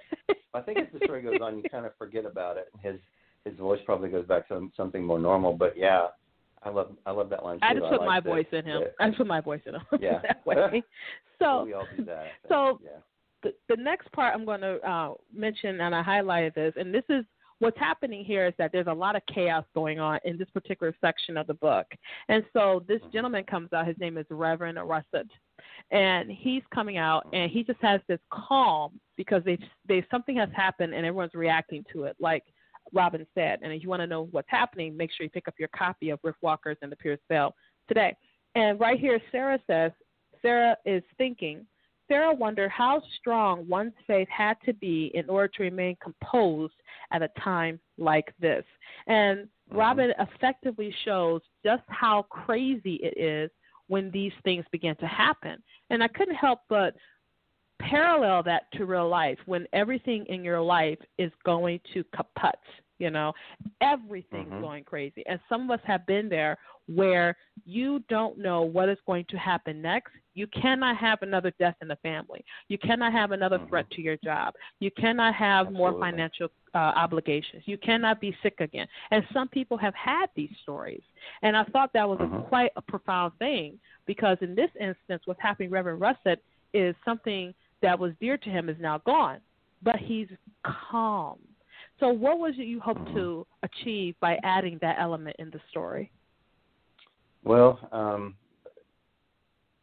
I think as the story goes on, you kind of forget about it. His his voice probably goes back to something more normal. But yeah, I love I love that line too. I just put I my like voice that, in him. that, I just put my voice in him. Yeah. that way. So we all do that. So yeah. the the next part I'm going to uh, mention, and I highlighted this, and this is. What's happening here is that there's a lot of chaos going on in this particular section of the book. And so this gentleman comes out. His name is Reverend Russet. And he's coming out, and he just has this calm because they they something has happened, and everyone's reacting to it, like Robin said. And if you want to know what's happening, make sure you pick up your copy of Rick Walker's and the Pierce Bell today. And right here, Sarah says, Sarah is thinking, Sarah wondered how strong one's faith had to be in order to remain composed at a time like this. And mm-hmm. Robin effectively shows just how crazy it is when these things begin to happen. And I couldn't help but parallel that to real life when everything in your life is going to kaput. You know, everything's mm-hmm. going crazy. And some of us have been there where you don't know what is going to happen next. You cannot have another death in the family. You cannot have another mm-hmm. threat to your job. You cannot have Absolutely. more financial uh, obligations. You cannot be sick again. And some people have had these stories. And I thought that was mm-hmm. a, quite a profound thing because in this instance, what's happening, Reverend Russet, is something that was dear to him is now gone. But he's calm. So what was it you hoped to achieve by adding that element in the story? Well, um,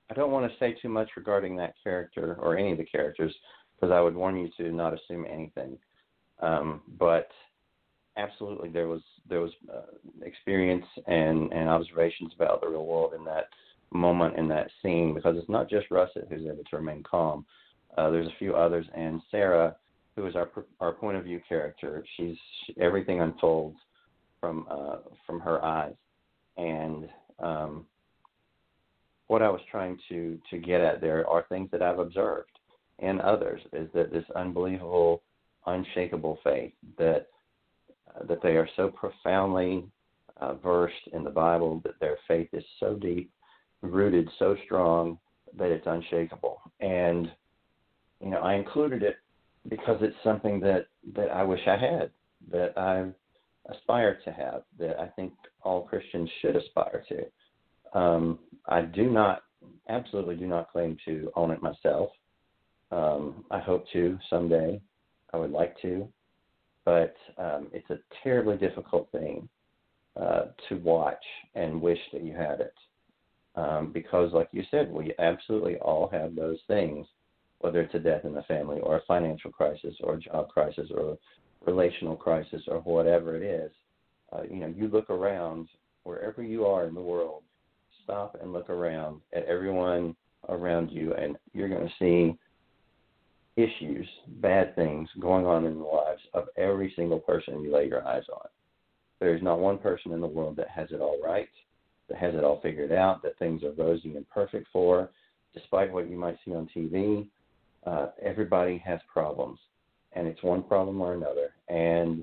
I don't want to say too much regarding that character or any of the characters because I would warn you to not assume anything. Um, but absolutely, there was there was uh, experience and, and observations about the real world in that moment, in that scene, because it's not just Russet who's able to remain calm. Uh, there's a few others, and Sarah, who is our our point of view character, she's she, everything unfolds from uh, from her eyes, and um, what I was trying to to get at there are things that I've observed in others, is that this unbelievable, unshakable faith that uh, that they are so profoundly uh, versed in the Bible, that their faith is so deep, rooted so strong that it's unshakable. And you know, I included it because it's something that, that I wish I had, that I aspire to have, that I think all Christians should aspire to. Um, I do not, absolutely do not claim to own it myself. Um, I hope to someday. I would like to. But um, it's a terribly difficult thing uh, to watch and wish that you had it. Um, because, like you said, we absolutely all have those things, whether it's a death in the family or a financial crisis or a job crisis or a relational crisis or whatever it is. Uh, you know, you look around wherever you are in the world, stop and look around at everyone around you, and you're going to see issues, bad things going on in the lives of every single person you lay your eyes on. There's not one person in the world that has it all right, that has it all figured out, that things are rosy and perfect for, despite what you might see on T V. Uh, everybody has problems, and it's one problem or another. And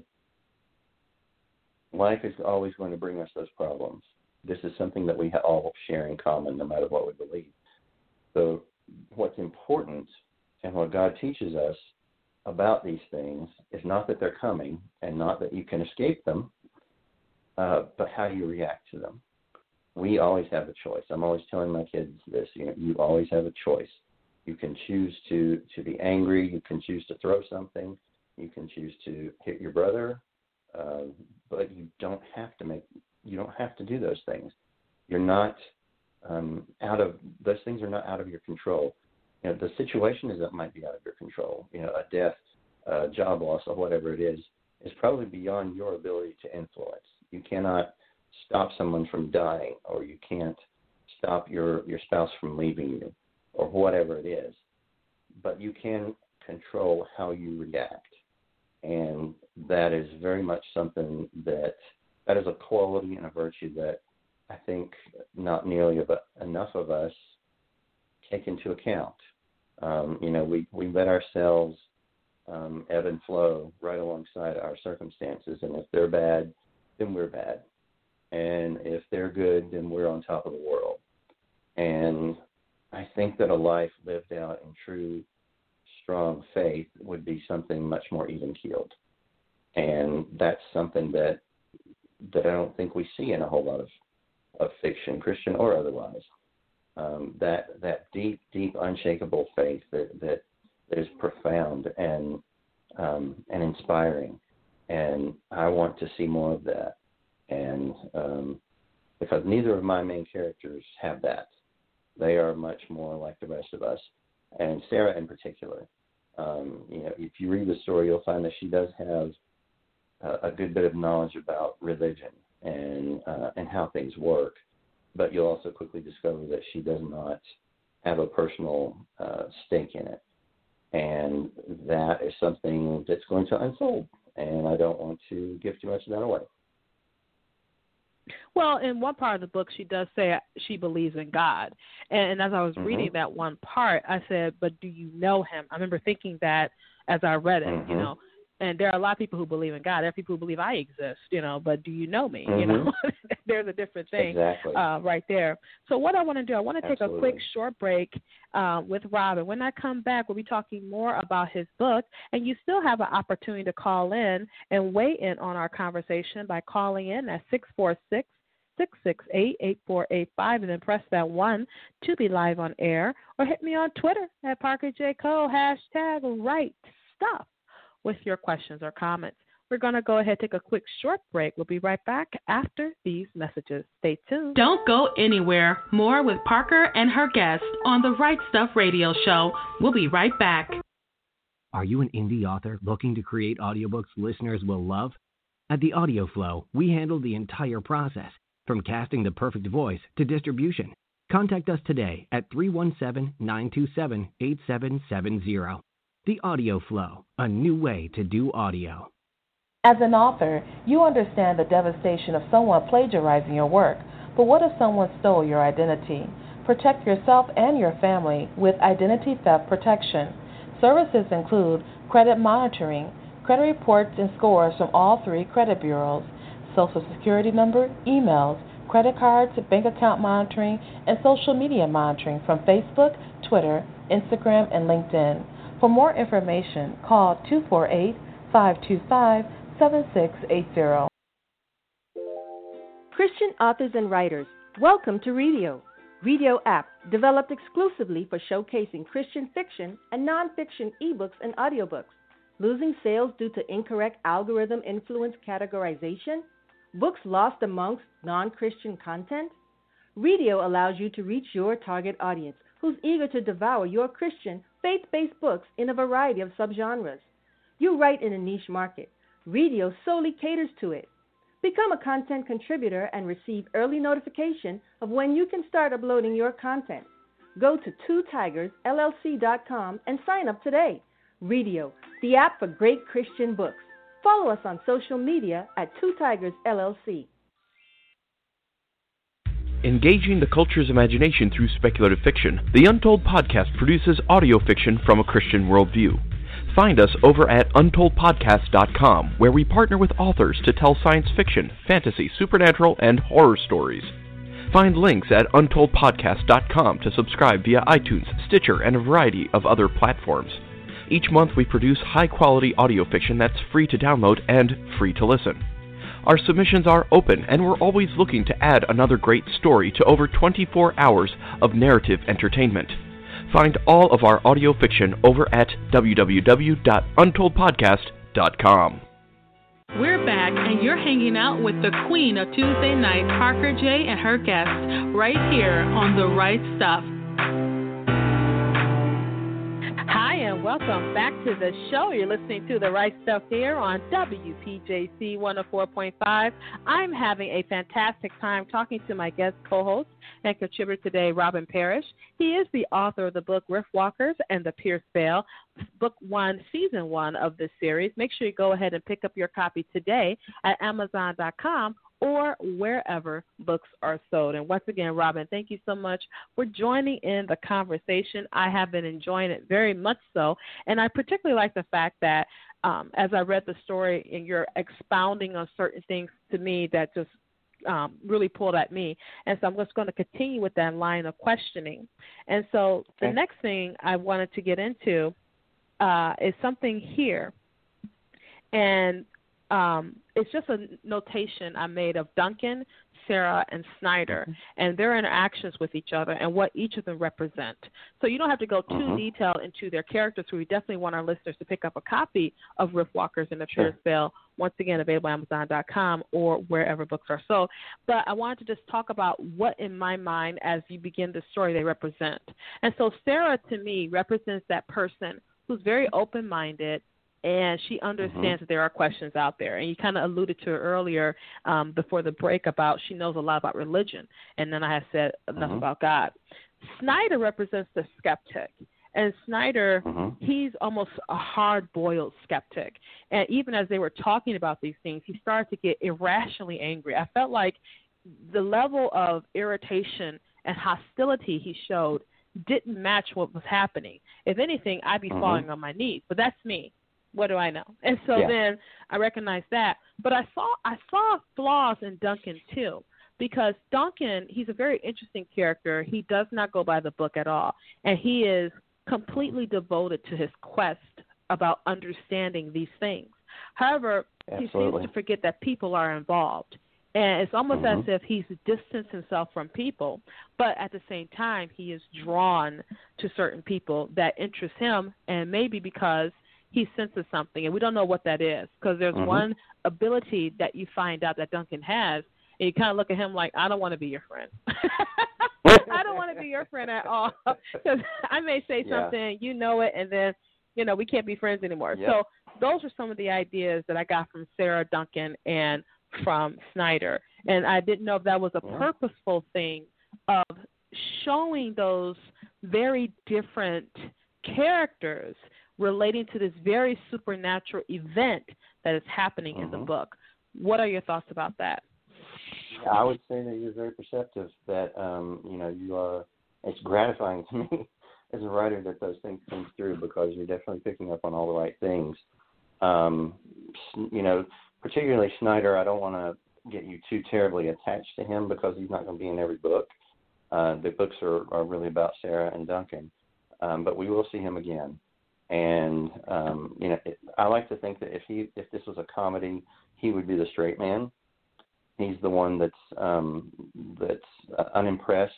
life is always going to bring us those problems. This is something that we all share in common, no matter what we believe. So what's important and what God teaches us about these things is not that they're coming and not that you can escape them, uh, but how you react to them. We always have a choice. I'm always telling my kids this, you know, you always have a choice. You can choose to, to be angry. You can choose to throw something. You can choose to hit your brother, uh, but you don't have to make. You don't have to do those things. You're not um, out of those things are not out of your control. You know, the situation is that might be out of your control. You know, a death, a job loss, or whatever it is, is probably beyond your ability to influence. You cannot stop someone from dying, or you can't stop your, your spouse from leaving you, or whatever it is. But you can control how you react. And that is very much something that, that is a quality and a virtue that I think not nearly enough of us take into account. Um, you know, we, we let ourselves um, ebb and flow right alongside our circumstances. And if they're bad, then we're bad. And if they're good, then we're on top of the world. And I think that a life lived out in true, strong faith would be something much more even-keeled. And that's something that that I don't think we see in a whole lot of, of fiction, Christian or otherwise. Um, that that deep, deep, unshakable faith that, that, that is profound and um, and inspiring. And I want to see more of that. And um, because neither of my main characters have that. They are much more like the rest of us. And Sarah in particular. Um, you know, if you read the story, you'll find that she does have a, a good bit of knowledge about religion and uh, and how things work. But you'll also quickly discover that she does not have a personal uh, stake in it. And that is something that's going to unfold. And I don't want to give too much of that away. Well, in one part of the book, she does say she believes in God. And, and as I was mm-hmm. reading that one part, I said, but do you know him? I remember thinking that as I read it, mm-hmm. you know. And there are a lot of people who believe in God. There are people who believe I exist, you know, but do you know me? Mm-hmm. You know, there's a different thing exactly. uh, right there. So what I want to do, I want to take Absolutely. a quick short break uh, with Rob. And when I come back, we'll be talking more about his book. And you still have an opportunity to call in and weigh in on our conversation by calling in at six four six, six six eight, eight four eight five and then press that one to be live on air. Or hit me on Twitter at Parker J. Cole, hashtag right stuff, with your questions or comments. We're going to go ahead and take a quick short break. We'll be right back after these messages. Stay tuned. Don't go anywhere. More with Parker and her guests on the Right Stuff Radio Show. We'll be right back. Are you an indie author looking to create audiobooks listeners will love? At The Audio Flow, we handle the entire process, from casting the perfect voice to distribution. Contact us today at three one seven, nine two seven, eight seven seven zero. The Audio Flow, a new way to do audio. As an author, you understand the devastation of someone plagiarizing your work. But what if someone stole your identity? Protect yourself and your family with identity theft protection. Services include credit monitoring, credit reports and scores from all three credit bureaus, social security number, emails, credit cards, bank account monitoring, and social media monitoring from Facebook, Twitter, Instagram, and LinkedIn. For more information, call two four eight, five two five, seven six eight zero. Christian authors and writers, welcome to Readio. Readio app developed exclusively for showcasing Christian fiction and nonfiction ebooks and audiobooks. Losing sales due to incorrect algorithm-influenced categorization? Books lost amongst non-Christian content? Readio allows you to reach your target audience who's eager to devour your Christian, faith-based books in a variety of subgenres. You write in a niche market. Readio solely caters to it. Become a content contributor and receive early notification of when you can start uploading your content. Go to two tigers L L C dot com and sign up today. Readio, the app for great Christian books. Follow us on social media at two tigers L L C. Engaging the culture's imagination through speculative fiction, the Untold Podcast produces audio fiction from a Christian worldview. Find us over at untold podcast dot com, where we partner with authors to tell science fiction, fantasy, supernatural, and horror stories. Find links at untold podcast dot com to subscribe via iTunes, Stitcher, and a variety of other platforms. Each month we produce high-quality audio fiction that's free to download and free to listen. Our submissions are open, and we're always looking to add another great story to over twenty-four hours of narrative entertainment. Find all of our audio fiction over at w w w dot untold podcast dot com. We're back, and you're hanging out with the queen of Tuesday night, Parker J. and her guests, right here on The Right Stuff. Hi, and welcome back to the show. You're listening to The Right Stuff here on W P J C one oh four point five. I'm having a fantastic time talking to my guest co-host and contributor today, Robin Parrish. He is the author of the book Riftwalkers and the Pierce Veil, book one, season one of this series. Make sure you go ahead and pick up your copy today at amazon dot com or wherever books are sold. And once again, Robin, thank you so much for joining in the conversation. I have been enjoying it very much so, and I particularly like the fact that um, as I read the story and you're expounding on certain things to me that just um, really pulled at me. And so I'm just going to continue with that line of questioning. And so the okay. next thing I wanted to get into uh, is something here. And Um, it's just a notation I made of Duncan, Sarah, and Snyder, mm-hmm. and their interactions with each other and what each of them represent. So you don't have to go too mm-hmm. detailed into their characters. So we definitely want our listeners to pick up a copy of Riftwalkers and the sure. Pierce Veil, once again available at amazon dot com or wherever books are sold. But I wanted to just talk about what, in my mind, as you begin the story, they represent. And so Sarah, to me, represents that person who's very open-minded, and she understands mm-hmm. that there are questions out there. And you kind of alluded to it earlier um, before the break about she knows a lot about religion, and then I have said enough mm-hmm. about God. Snyder represents the skeptic. And Snyder, mm-hmm. he's almost a hard-boiled skeptic. And even as they were talking about these things, he started to get irrationally angry. I felt like the level of irritation and hostility he showed didn't match what was happening. If anything, I'd be mm-hmm. falling on my knees. But that's me. What do I know? And so yeah. then I recognized that. But I saw I saw flaws in Duncan, too, because Duncan, he's a very interesting character. He does not go by the book at all. And he is completely devoted to his quest about understanding these things. However, Absolutely. he seems to forget that people are involved. And it's almost mm-hmm. as if he's distanced himself from people, but at the same time, he is drawn to certain people that interest him, and maybe because he senses something, and we don't know what that is, because there's mm-hmm. one ability that you find out that Duncan has, and you kind of look at him like, I don't want to be your friend. I don't want to be your friend at all, because I may say yeah. something, you know it, and then, you know, we can't be friends anymore. Yep. So those are some of the ideas that I got from Sarah Duncan and from Snyder. And I didn't know if that was a yeah. purposeful thing of showing those very different characters relating to this very supernatural event that is happening mm-hmm. in the book. What are your thoughts about that? I would say that you're very perceptive, that, um, you know, you are, it's gratifying to me as a writer that those things come through, because you're definitely picking up on all the right things. Um, you know, particularly Snyder, I don't want to get you too terribly attached to him, because he's not going to be in every book. Uh, the books are, are really about Sarah and Duncan, um, but we will see him again. And, um, you know, it, I like to think that if he, if this was a comedy, he would be the straight man. He's the one that's um, that's uh, unimpressed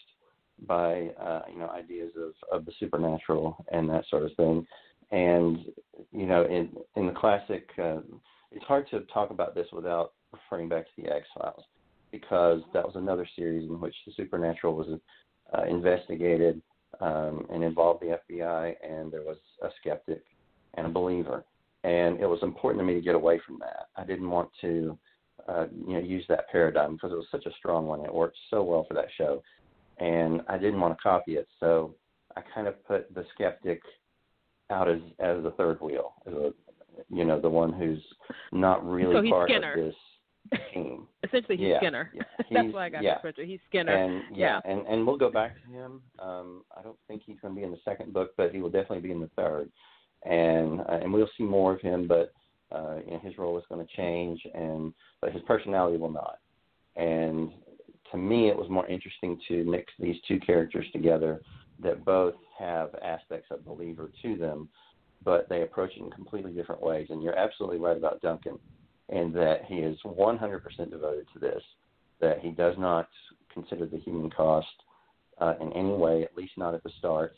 by uh, you know ideas of, of the supernatural and that sort of thing. And you know, in in the classic, uh, it's hard to talk about this without referring back to the X-Files, because that was another series in which the supernatural was uh, investigated um, and involved the F B I, and there was a skeptic and a believer. And it was important to me to get away from that. I didn't want to Uh, you know, use that paradigm, because it was such a strong one. It worked so well for that show, and I didn't want to copy it. So I kind of put the skeptic out as as the third wheel, as a, you know, the one who's not really so he's part Skinner. of this team. Essentially, he's yeah, Skinner. Yeah. That's why I got yeah. the picture. He's Skinner. And yeah, yeah, and and we'll go back to him. Um, I don't think he's going to be in the second book, but he will definitely be in the third, and uh, and we'll see more of him, but. Uh, you know, his role is going to change, and but his personality will not. And to me, it was more interesting to mix these two characters together that both have aspects of believer to them, but they approach it in completely different ways. And you're absolutely right about Duncan, in that he is one hundred percent devoted to this, that he does not consider the human cost uh, in any way, at least not at the start.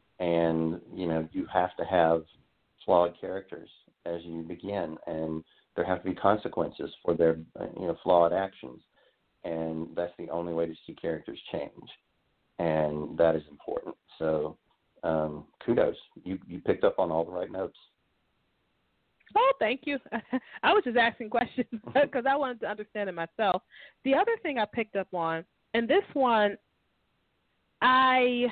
And, you know, you have to have flawed characters as you begin, and there have to be consequences for their, you know, flawed actions, and that's the only way to see characters change, and that is important. So, um, kudos, you you picked up on all the right notes. Oh, thank you. I was just asking questions because I wanted to understand it myself. The other thing I picked up on, and this one, I,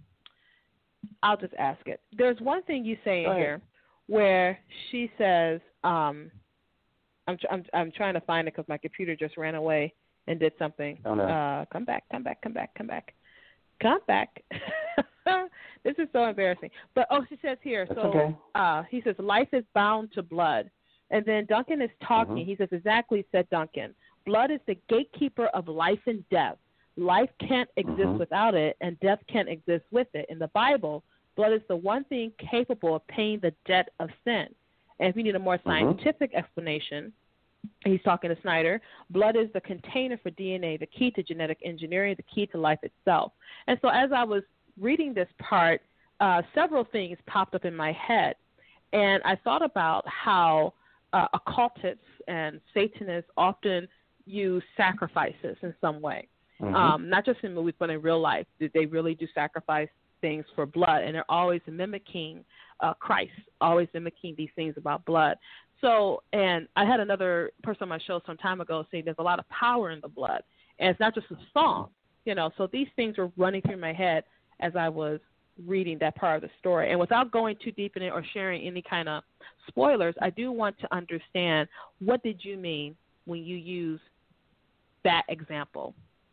I'll just ask it. There's one thing you say in here where she says, um, I'm, I'm I'm trying to find it because my computer just ran away and did something. Oh, no. Uh, come back, come back, come back, come back. Come back. This is so embarrassing. But, oh, she says here, That's so okay. uh, he says, life is bound to blood. And then Duncan is talking. Mm-hmm. He says, exactly, said Duncan. Blood is the gatekeeper of life and death. Life can't exist mm-hmm. without it, and death can't exist with it. In the Bible, blood is the one thing capable of paying the debt of sin. And if you need a more scientific mm-hmm. explanation, he's talking to Snyder, blood is the container for D N A, the key to genetic engineering, the key to life itself. And so as I was reading this part, uh, several things popped up in my head. And I thought about how uh, occultists and Satanists often use sacrifices in some way. Mm-hmm. Um, not just in movies, but in real life. They really do sacrifice things for blood, and they're always mimicking uh, Christ, always mimicking these things about blood. So, and I had another person on my show some time ago saying there's a lot of power in the blood, and it's not just a song, you know. So these things were running through my head as I was reading that part of the story. And without going too deep in it or sharing any kind of spoilers, I do want to understand, what did you mean when you use that example?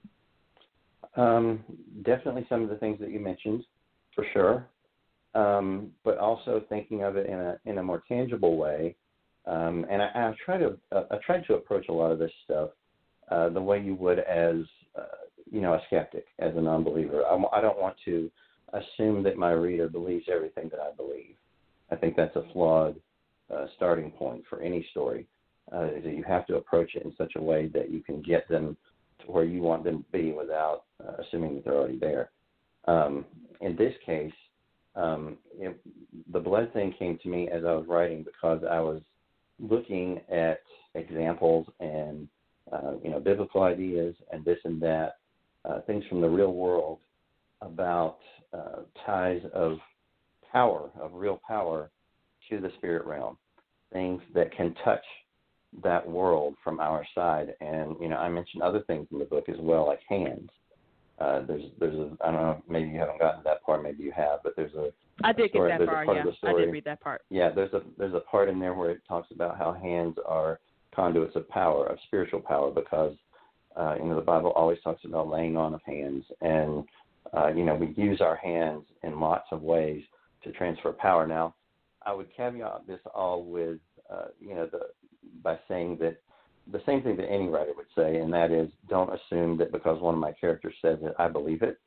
Um, definitely some of the things that you mentioned, for sure, um, but also thinking of it in a in a more tangible way. Um, and I, I try to uh, I try to approach a lot of this stuff uh, the way you would as uh, you know a skeptic, as a non-believer. I, I don't want to assume that my reader believes everything that I believe. I think that's a flawed uh, starting point for any story. Uh, is that you have to approach it in such a way that you can get them to where you want them to be without uh, assuming that they're already there. Um, in this case, um, it, the blood thing came to me as I was writing because I was looking at examples and, uh, you know, biblical ideas and this and that, uh, things from the real world about uh, ties of power, of real power to the spirit realm, things that can touch that world from our side. And, you know, I mentioned other things in the book as well, like hands. Uh, there's, there's a, I don't know, maybe you haven't gotten to that part, maybe you have, but there's a, I did a story, get that part, part yeah. I did read that part. Yeah, there's a, there's a part in there where it talks about how hands are conduits of power, of spiritual power, because, uh, you know, the Bible always talks about laying on of hands. And, uh, you know, we use our hands in lots of ways to transfer power. Now, I would caveat this all with, uh, you know, the, by saying that the same thing that any writer would say, and that is, don't assume that because one of my characters says it, I believe it.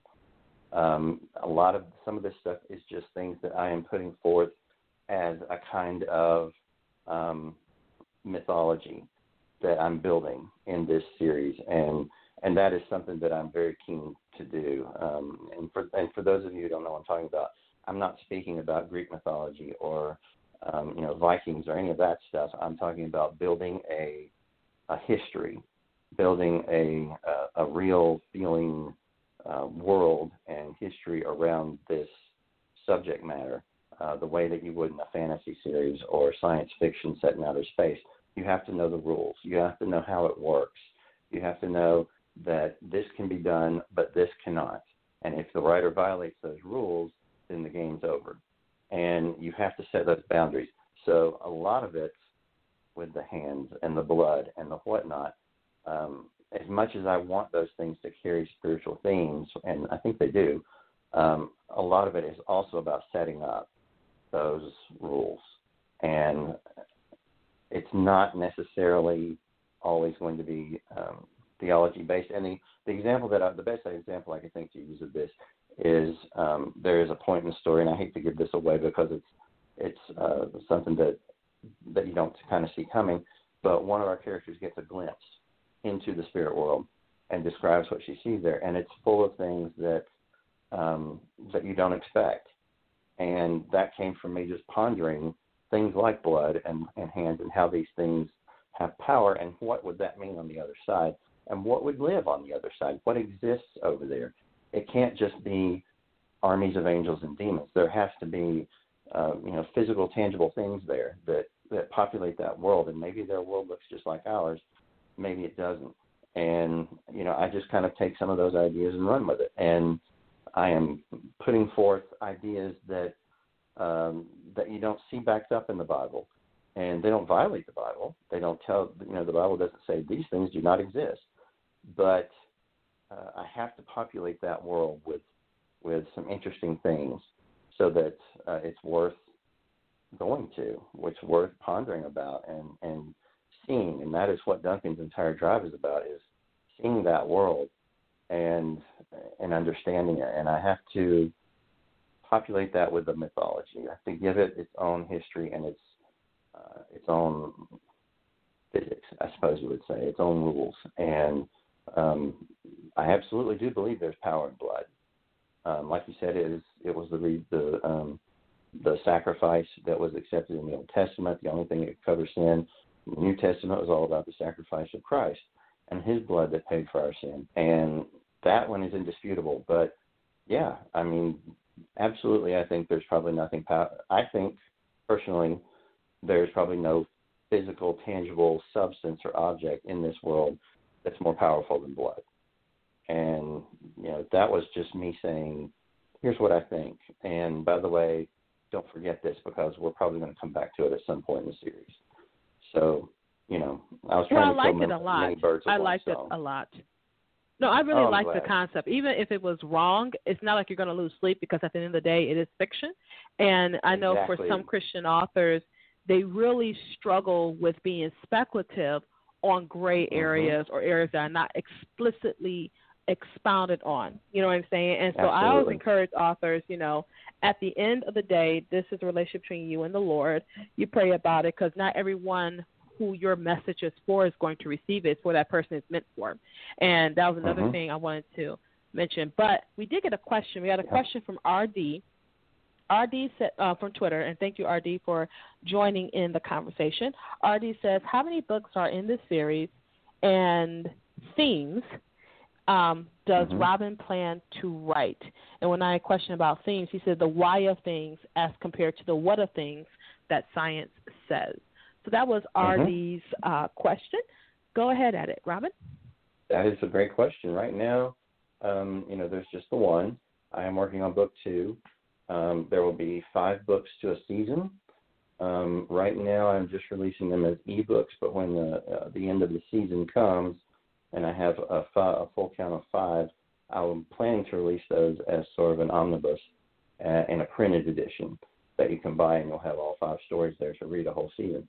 Um, a lot of some of this stuff is just things that I am putting forth as a kind of um, mythology that I'm building in this series, and and that is something that I'm very keen to do. Um, and for and for those of you who don't know what I'm talking about, I'm not speaking about Greek mythology or um, you know Vikings or any of that stuff. I'm talking about building a a history, building a a, a real feeling uh, world and history around this subject matter, uh, the way that you would in a fantasy series or science fiction set in outer space. You have to know the rules. You have to know how it works. You have to know that this can be done, but this cannot. And if the writer violates those rules, then the game's over. And you have to set those boundaries. So a lot of it with the hands and the blood and the whatnot, um, as much as I want those things to carry spiritual themes, and I think they do, um, a lot of it is also about setting up those rules. And it's not necessarily always going to be um, theology-based. And the, the example that I, the best example I can think to use of this is um, there is a point in the story, and I hate to give this away because it's it's uh, something that that you don't kind of see coming, but one of our characters gets a glimpse into the spirit world and describes what she sees there, and it's full of things that um, that you don't expect. And that came from me just pondering things like blood and, and hands and how these things have power, and what would that mean on the other side, and what would live on the other side, what exists over there. It can't just be armies of angels and demons. There has to be uh, you know, physical, tangible things there that, that populate that world, and maybe their world looks just like ours, maybe it doesn't. And, you know, I just kind of take some of those ideas and run with it. And I am putting forth ideas that um, that you don't see backed up in the Bible. And they don't violate the Bible. They don't tell, you know, the Bible doesn't say these things do not exist. But uh, I have to populate that world with with some interesting things so that uh, it's worth going to, which is worth pondering about and, and seeing. And that is what Duncan's entire drive is about, is seeing that world and and understanding it. And I have to populate that with the mythology. I have to give it its own history and its uh, its own physics, I suppose you would say, its own rules. And um, I absolutely do believe there's power in blood. Um, like you said, it is. It was the the um, the sacrifice that was accepted in the Old Testament. The only thing that covers sin. The New Testament was all about the sacrifice of Christ and His blood that paid for our sin. And that one is indisputable. But yeah, I mean, absolutely, I think there's probably nothing. Pow- I think personally, there's probably no physical, tangible substance or object in this world that's more powerful than blood. And, you know, that was just me saying, here's what I think. And by the way, don't forget this, because we're probably going to come back to it at some point in the series. So, you know, I was trying well, I to liked kill it a lot. many birds with I one liked stone. it a lot. No, I really oh, liked the concept. Even if it was wrong, it's not like you're going to lose sleep, because at the end of the day, it is fiction. And I know exactly. for some Christian authors, they really struggle with being speculative on gray areas mm-hmm. or areas that are not explicitly expounded on. You know what I'm saying? And so Absolutely. I always encourage authors, you know, at the end of the day, this is a relationship between you and the Lord. You pray about it, because not everyone who your message is for is going to receive it. It's for that person it's meant for. And that was another mm-hmm. thing I wanted to mention. But we did get a question. We had a yeah. question from R D. R D said, uh, from Twitter, and thank you, R D, for joining in the conversation. R D says, how many books are in this series and themes um, does mm-hmm. Robin plan to write? And when I question about themes, he said the why of things as compared to the what of things that science says. So that was mm-hmm. R D's uh, question. Go ahead at it, Robin. That is a great question. Right now, um, you know, there's just the one. I am working on book two. Um, there will be five books to a season. Um, right now, I'm just releasing them as ebooks, but when the uh, the end of the season comes, and I have a, fi- a full count of five, I'm planning to release those as sort of an omnibus uh, in a printed edition that you can buy, and you'll have all five stories there to read a whole season.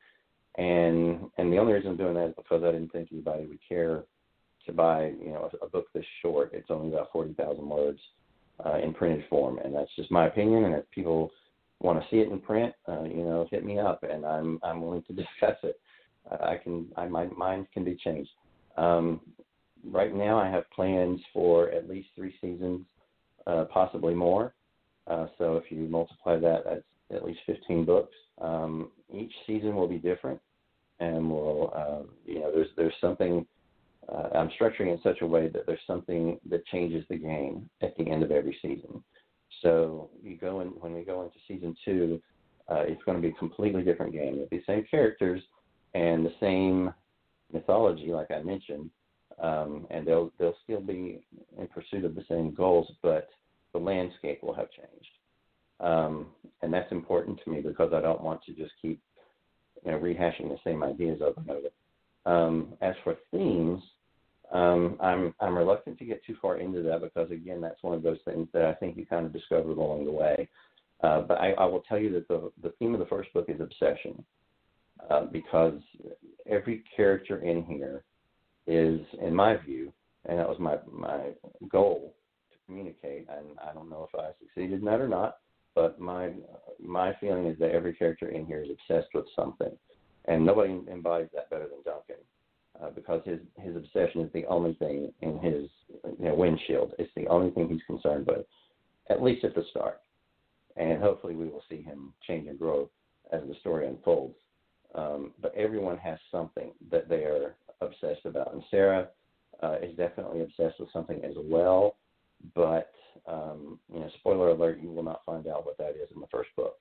And and the only reason I'm doing that is because I didn't think anybody would care to buy, you know, a, a book this short. It's only about forty thousand words. Uh, in printed form, and that's just my opinion. And if people want to see it in print, uh, you know, hit me up, and I'm I'm willing to discuss it. Uh, I can, I, my mind can be changed. Um, right now, I have plans for at least three seasons, uh, possibly more. Uh, so if you multiply that, that's at least fifteen books. Um, each season will be different, and will, uh, you know, there's there's something. Uh, I'm structuring it in such a way that there's something that changes the game at the end of every season. So you go in when we go into season two, uh, it's going to be a completely different game. It'll be the same characters and the same mythology, like I mentioned, um, and they'll they'll still be in pursuit of the same goals, but the landscape will have changed. Um, and that's important to me because I don't want to just keep, you know, rehashing the same ideas over and over. Um, as for themes, um, I'm I'm reluctant to get too far into that because, again, that's one of those things that I think you kind of discovered along the way. Uh, but I, I will tell you that the, the theme of the first book is obsession, uh, because every character in here is, in my view, and that was my, my goal to communicate, and I don't know if I succeeded in that or not, but my my feeling is that every character in here is obsessed with something. And nobody embodies that better than Duncan, uh, because his, his obsession is the only thing in his you know, windshield. It's the only thing he's concerned with, at least at the start. And hopefully we will see him change and grow as the story unfolds. Um, but everyone has something that they are obsessed about. And Sarah uh, is definitely obsessed with something as well. But, um, you know, spoiler alert, you will not find out what that is in the first book.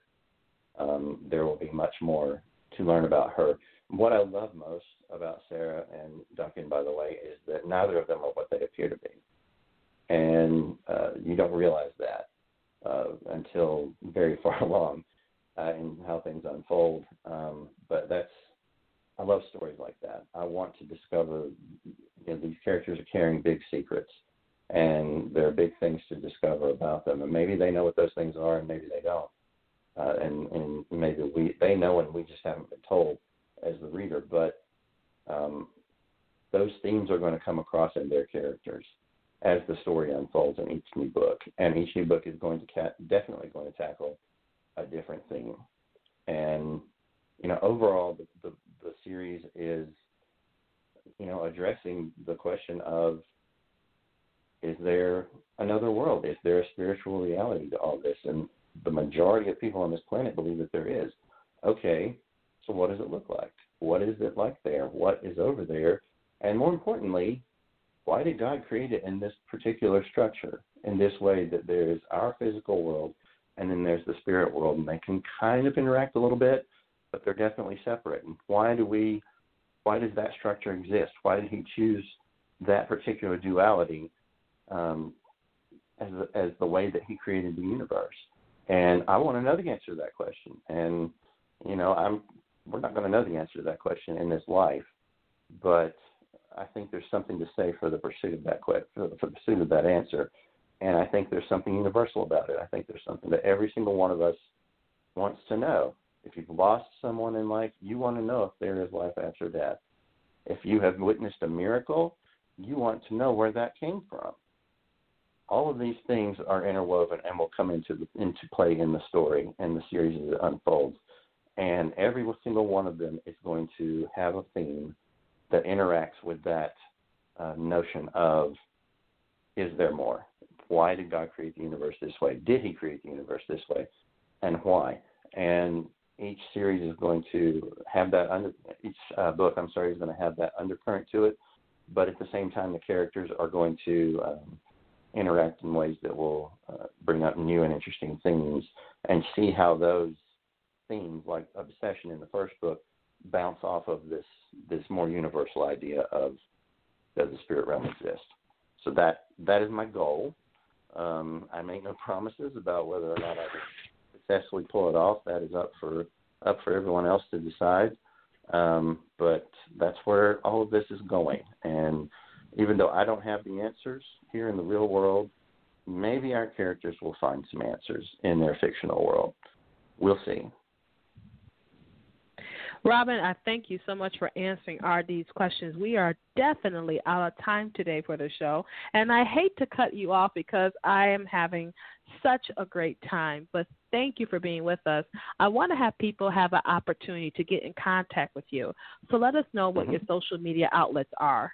Um, there will be much more to learn about her. What I love most about Sarah and Duncan, by the way, is that neither of them are what they appear to be. And uh, you don't realize that uh, until very far along uh, in how things unfold. Um, but that's, I love stories like that. I want to discover, you know, these characters are carrying big secrets, and there are big things to discover about them. And maybe they know what those things are, and maybe they don't. Uh, and, and maybe we they know and we just haven't been told as the reader. But um, those themes are going to come across in their characters as the story unfolds in each new book. And each new book is going to ca- definitely going to tackle a different theme. And, you know, overall, the, the, the series is, you know, addressing the question of, is there another world? Is there a spiritual reality to all this? And the majority of people on this planet believe that there is. Okay, so what does it look like? What is it like there? What is over there? And more importantly, why did God create it in this particular structure, in this way that there's our physical world and then there's the spirit world, and they can kind of interact a little bit, but they're definitely separate. And why do we, why does that structure exist? Why did he choose that particular duality um, as, the, as the way that he created the universe? And I want to know the answer to that question. And, you know, I'm we're not going to know the answer to that question in this life, but I think there's something to say for the pursuit of that for the pursuit of that answer. And I think there's something universal about it. I think there's something that every single one of us wants to know. If you've lost someone in life, you want to know if there is life after death. If you have witnessed a miracle, you want to know where that came from. All of these things are interwoven and will come into the, into play in the story and the series as it unfolds. And every single one of them is going to have a theme that interacts with that uh, notion of, is there more? Why did God create the universe this way? Did he create the universe this way? and why. And each series is going to have that under each uh, book. I'm sorry, is going to have that undercurrent to it, but at the same time, the characters are going to um, interact in ways that will uh, bring up new and interesting themes, and see how those themes, like obsession in the first book, bounce off of this this more universal idea of does the spirit realm exist. So that that is my goal. Um, I make no promises about whether or not I can successfully pull it off. That is up for up for everyone else to decide. Um, but that's where all of this is going. And even though I don't have the answers here in the real world, maybe our characters will find some answers in their fictional world. We'll see. Robin, I thank you so much for answering R D's questions. We are definitely out of time today for the show, and I hate to cut you off because I am having such a great time, but thank you for being with us. I want to have people have an opportunity to get in contact with you, so let us know what mm-hmm. your social media outlets are.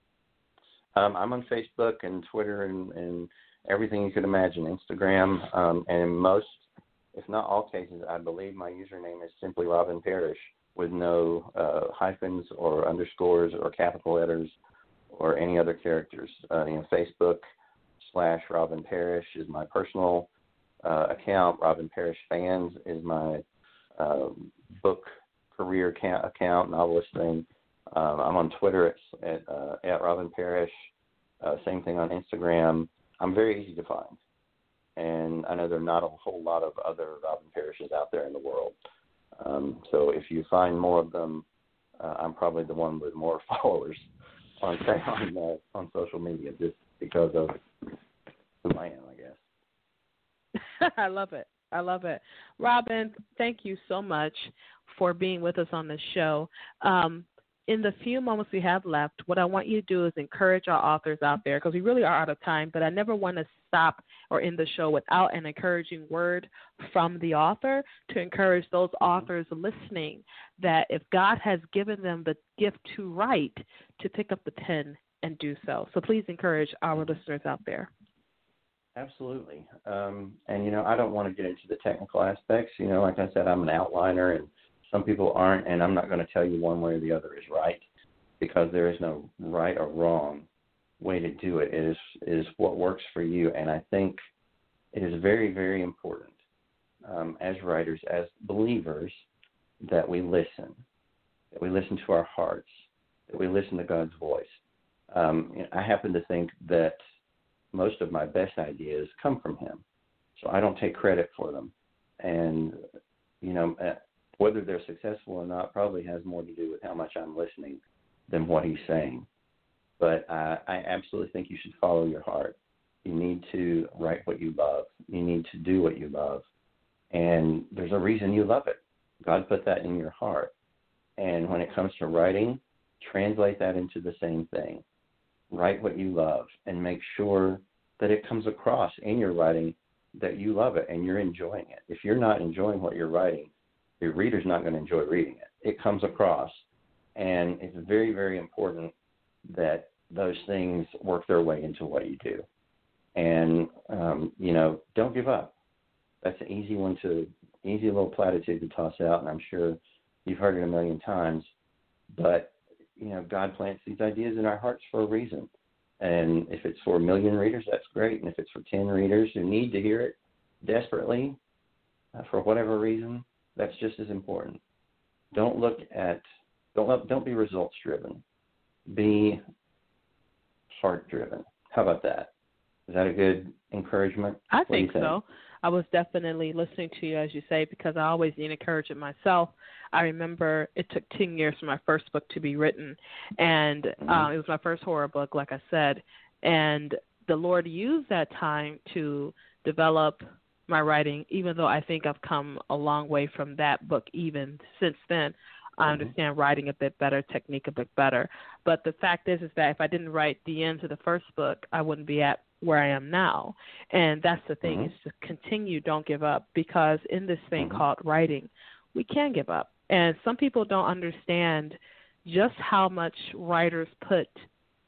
Um, I'm on Facebook and Twitter and, and everything you could imagine, Instagram, um, and in most, if not all cases, I believe my username is simply Robin Parrish, with no uh, hyphens or underscores or capital letters or any other characters. Uh, you know, Facebook slash Robin Parrish is my personal uh, account. Robin Parrish Fans is my uh, book career account, account novelist thing. Um, I'm on Twitter at at, uh, at Robin Parrish. Uh, same thing on Instagram. I'm very easy to find, and I know there are not a whole lot of other Robin Parrishes out there in the world. Um, so if you find more of them, uh, I'm probably the one with more followers on on, uh, on social media, just because of who I am, I guess. I love it. I love it. Robin, thank you so much for being with us on the show. Um, in the few moments we have left, what I want you to do is encourage our authors out there, because we really are out of time, but I never want to stop or end the show without an encouraging word from the author to encourage those authors listening that if God has given them the gift to write, to pick up the pen and do so. So please encourage our listeners out there. Absolutely. Um, and, you know, I don't want to get into the technical aspects. You know, like I said, I'm an outliner, and some people aren't, and I'm not going to tell you one way or the other is right, because there is no right or wrong way to do it. It is, it is what works for you, and I think it is very, very important um, as writers, as believers, that we listen, that we listen to our hearts, that we listen to God's voice. Um, I happen to think that most of my best ideas come from him, so I don't take credit for them. And, you know, whether they're successful or not probably has more to do with how much I'm listening than what he's saying. But uh, I absolutely think you should follow your heart. You need to write what you love. You need to do what you love. And there's a reason you love it. God put that in your heart. And when it comes to writing, translate that into the same thing. Write what you love and make sure that it comes across in your writing that you love it and you're enjoying it. If you're not enjoying what you're writing, your reader's not going to enjoy reading it. It comes across, and it's very, very important that those things work their way into what you do. And, um, you know, don't give up. That's an easy one to, easy little platitude to toss out, and I'm sure you've heard it a million times. But, you know, God plants these ideas in our hearts for a reason. And if it's for a million readers, that's great. And if it's for ten readers who need to hear it desperately uh, for whatever reason, that's just as important. Don't look at, don't don't be results driven. Be heart driven. How about that? Is that a good encouragement? I think, think so. I was definitely listening to you, as you say, because I always need encouragement myself. I remember it took ten years for my first book to be written, and mm-hmm. uh, it was my first horror book, like I said, and the Lord used that time to develop my writing, even though I think I've come a long way from that book even since then. I mm-hmm. understand writing a bit better, technique a bit better. But the fact is, is that if I didn't write the end to the first book, I wouldn't be at where I am now. And that's the thing, mm-hmm. is to continue, don't give up, because in this thing mm-hmm. called writing, we can give up. And some people don't understand just how much writers put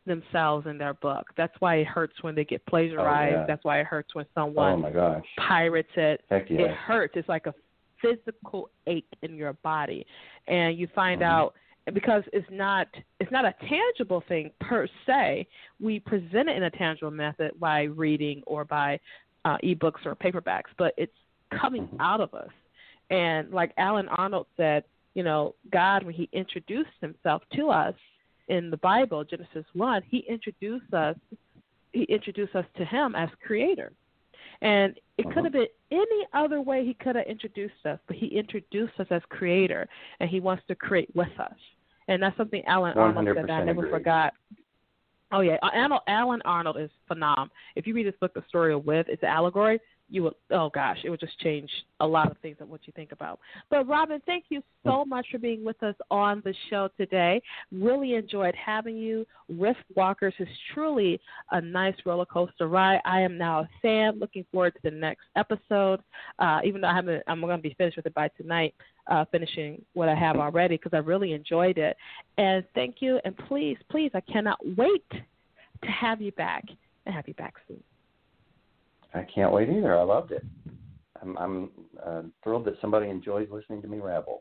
themselves in their book. That's why it hurts when they get plagiarized. Oh, yeah. That's why it hurts when someone oh my gosh. pirates it. Heck yeah. It hurts. It's like a physical ache in your body. And you find mm-hmm. out, because it's not it's not a tangible thing per se. We present it in a tangible method by reading or by uh, ebooks or paperbacks, but it's coming mm-hmm. out of us. And like Alan Arnold said, you know, God, when he introduced himself to us in the Bible, Genesis one, he introduced us he introduced us to him as creator. And it uh-huh. could have been any other way he could have introduced us, but he introduced us as creator, and he wants to create with us. And that's something Alan Arnold said that I never agree. forgot. Oh, yeah. Alan Arnold is phenomenal. If you read his book, The Story of With, it's an allegory. You would, oh, gosh, it would just change a lot of things of what you think about. But, Robin, thank you so much for being with us on the show today. Really enjoyed having you. Rift Walkers is truly a nice roller coaster ride. I am now a fan. Looking forward to the next episode. Uh, even though I haven't, I'm going to be finished with it by tonight, uh, finishing what I have already, because I really enjoyed it. And thank you. And please, please, I cannot wait to have you back and have you back soon. I can't wait either. I loved it. I'm, I'm uh, thrilled that somebody enjoys listening to me rabble.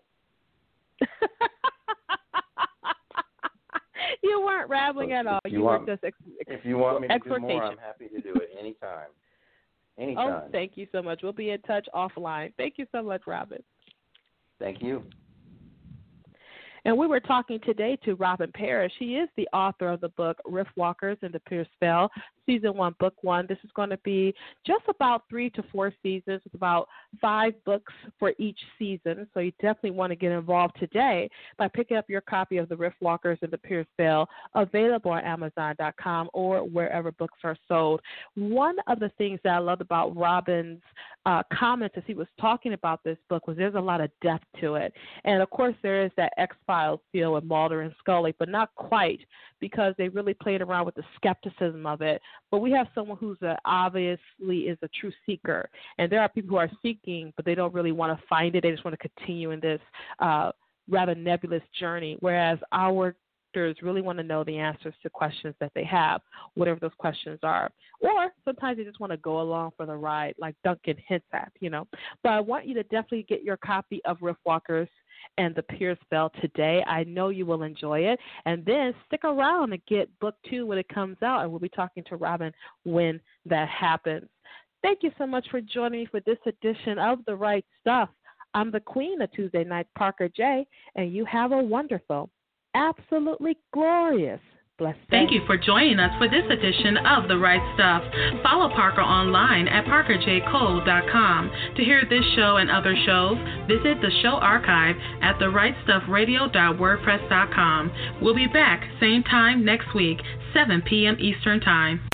You weren't rambling so at all. You, you want, were just ex- if you want me to do exhortation. more, I'm happy to do it anytime. Anytime. Oh, thank you so much. We'll be in touch offline. Thank you so much, Robin. Thank you. And we were talking today to Robin Parrish. She is the author of the book Rift Walkers and the Pierce Spell, Season one, Book one. This is going to be just about three to four seasons with about five books for each season. So you definitely want to get involved today by picking up your copy of the Rift Walkers and the Pierce Spell, available on Amazon dot com or wherever books are sold. One of the things that I loved about Robin's uh, comments as he was talking about this book was there's a lot of depth to it. And, of course, there is that X-Files feel with Mulder and Scully, but not quite, because they really played around with the skepticism of it. But we have someone who's a, obviously is a true seeker. And there are people who are seeking, but they don't really want to find it. They just want to continue in this uh, rather nebulous journey, whereas our really want to know the answers to questions that they have, whatever those questions are. Or sometimes they just want to go along for the ride, like Duncan hints at, you know. But I want you to definitely get your copy of Rift Walkers and the Pierce Spell today. I know you will enjoy it. And then stick around and get book two when it comes out, and we'll be talking to Robin when that happens. Thank you so much for joining me for this edition of The Right Stuff. I'm the queen of Tuesday nights, Parker J., and you have a wonderful, absolutely glorious, blessed day. Thank you for joining us for this edition of The Right Stuff. Follow Parker online at parker j cole dot com. To hear this show and other shows, visit the show archive at the right stuff radio dot wordpress dot com. We'll be back same time next week, seven p.m. Eastern Time.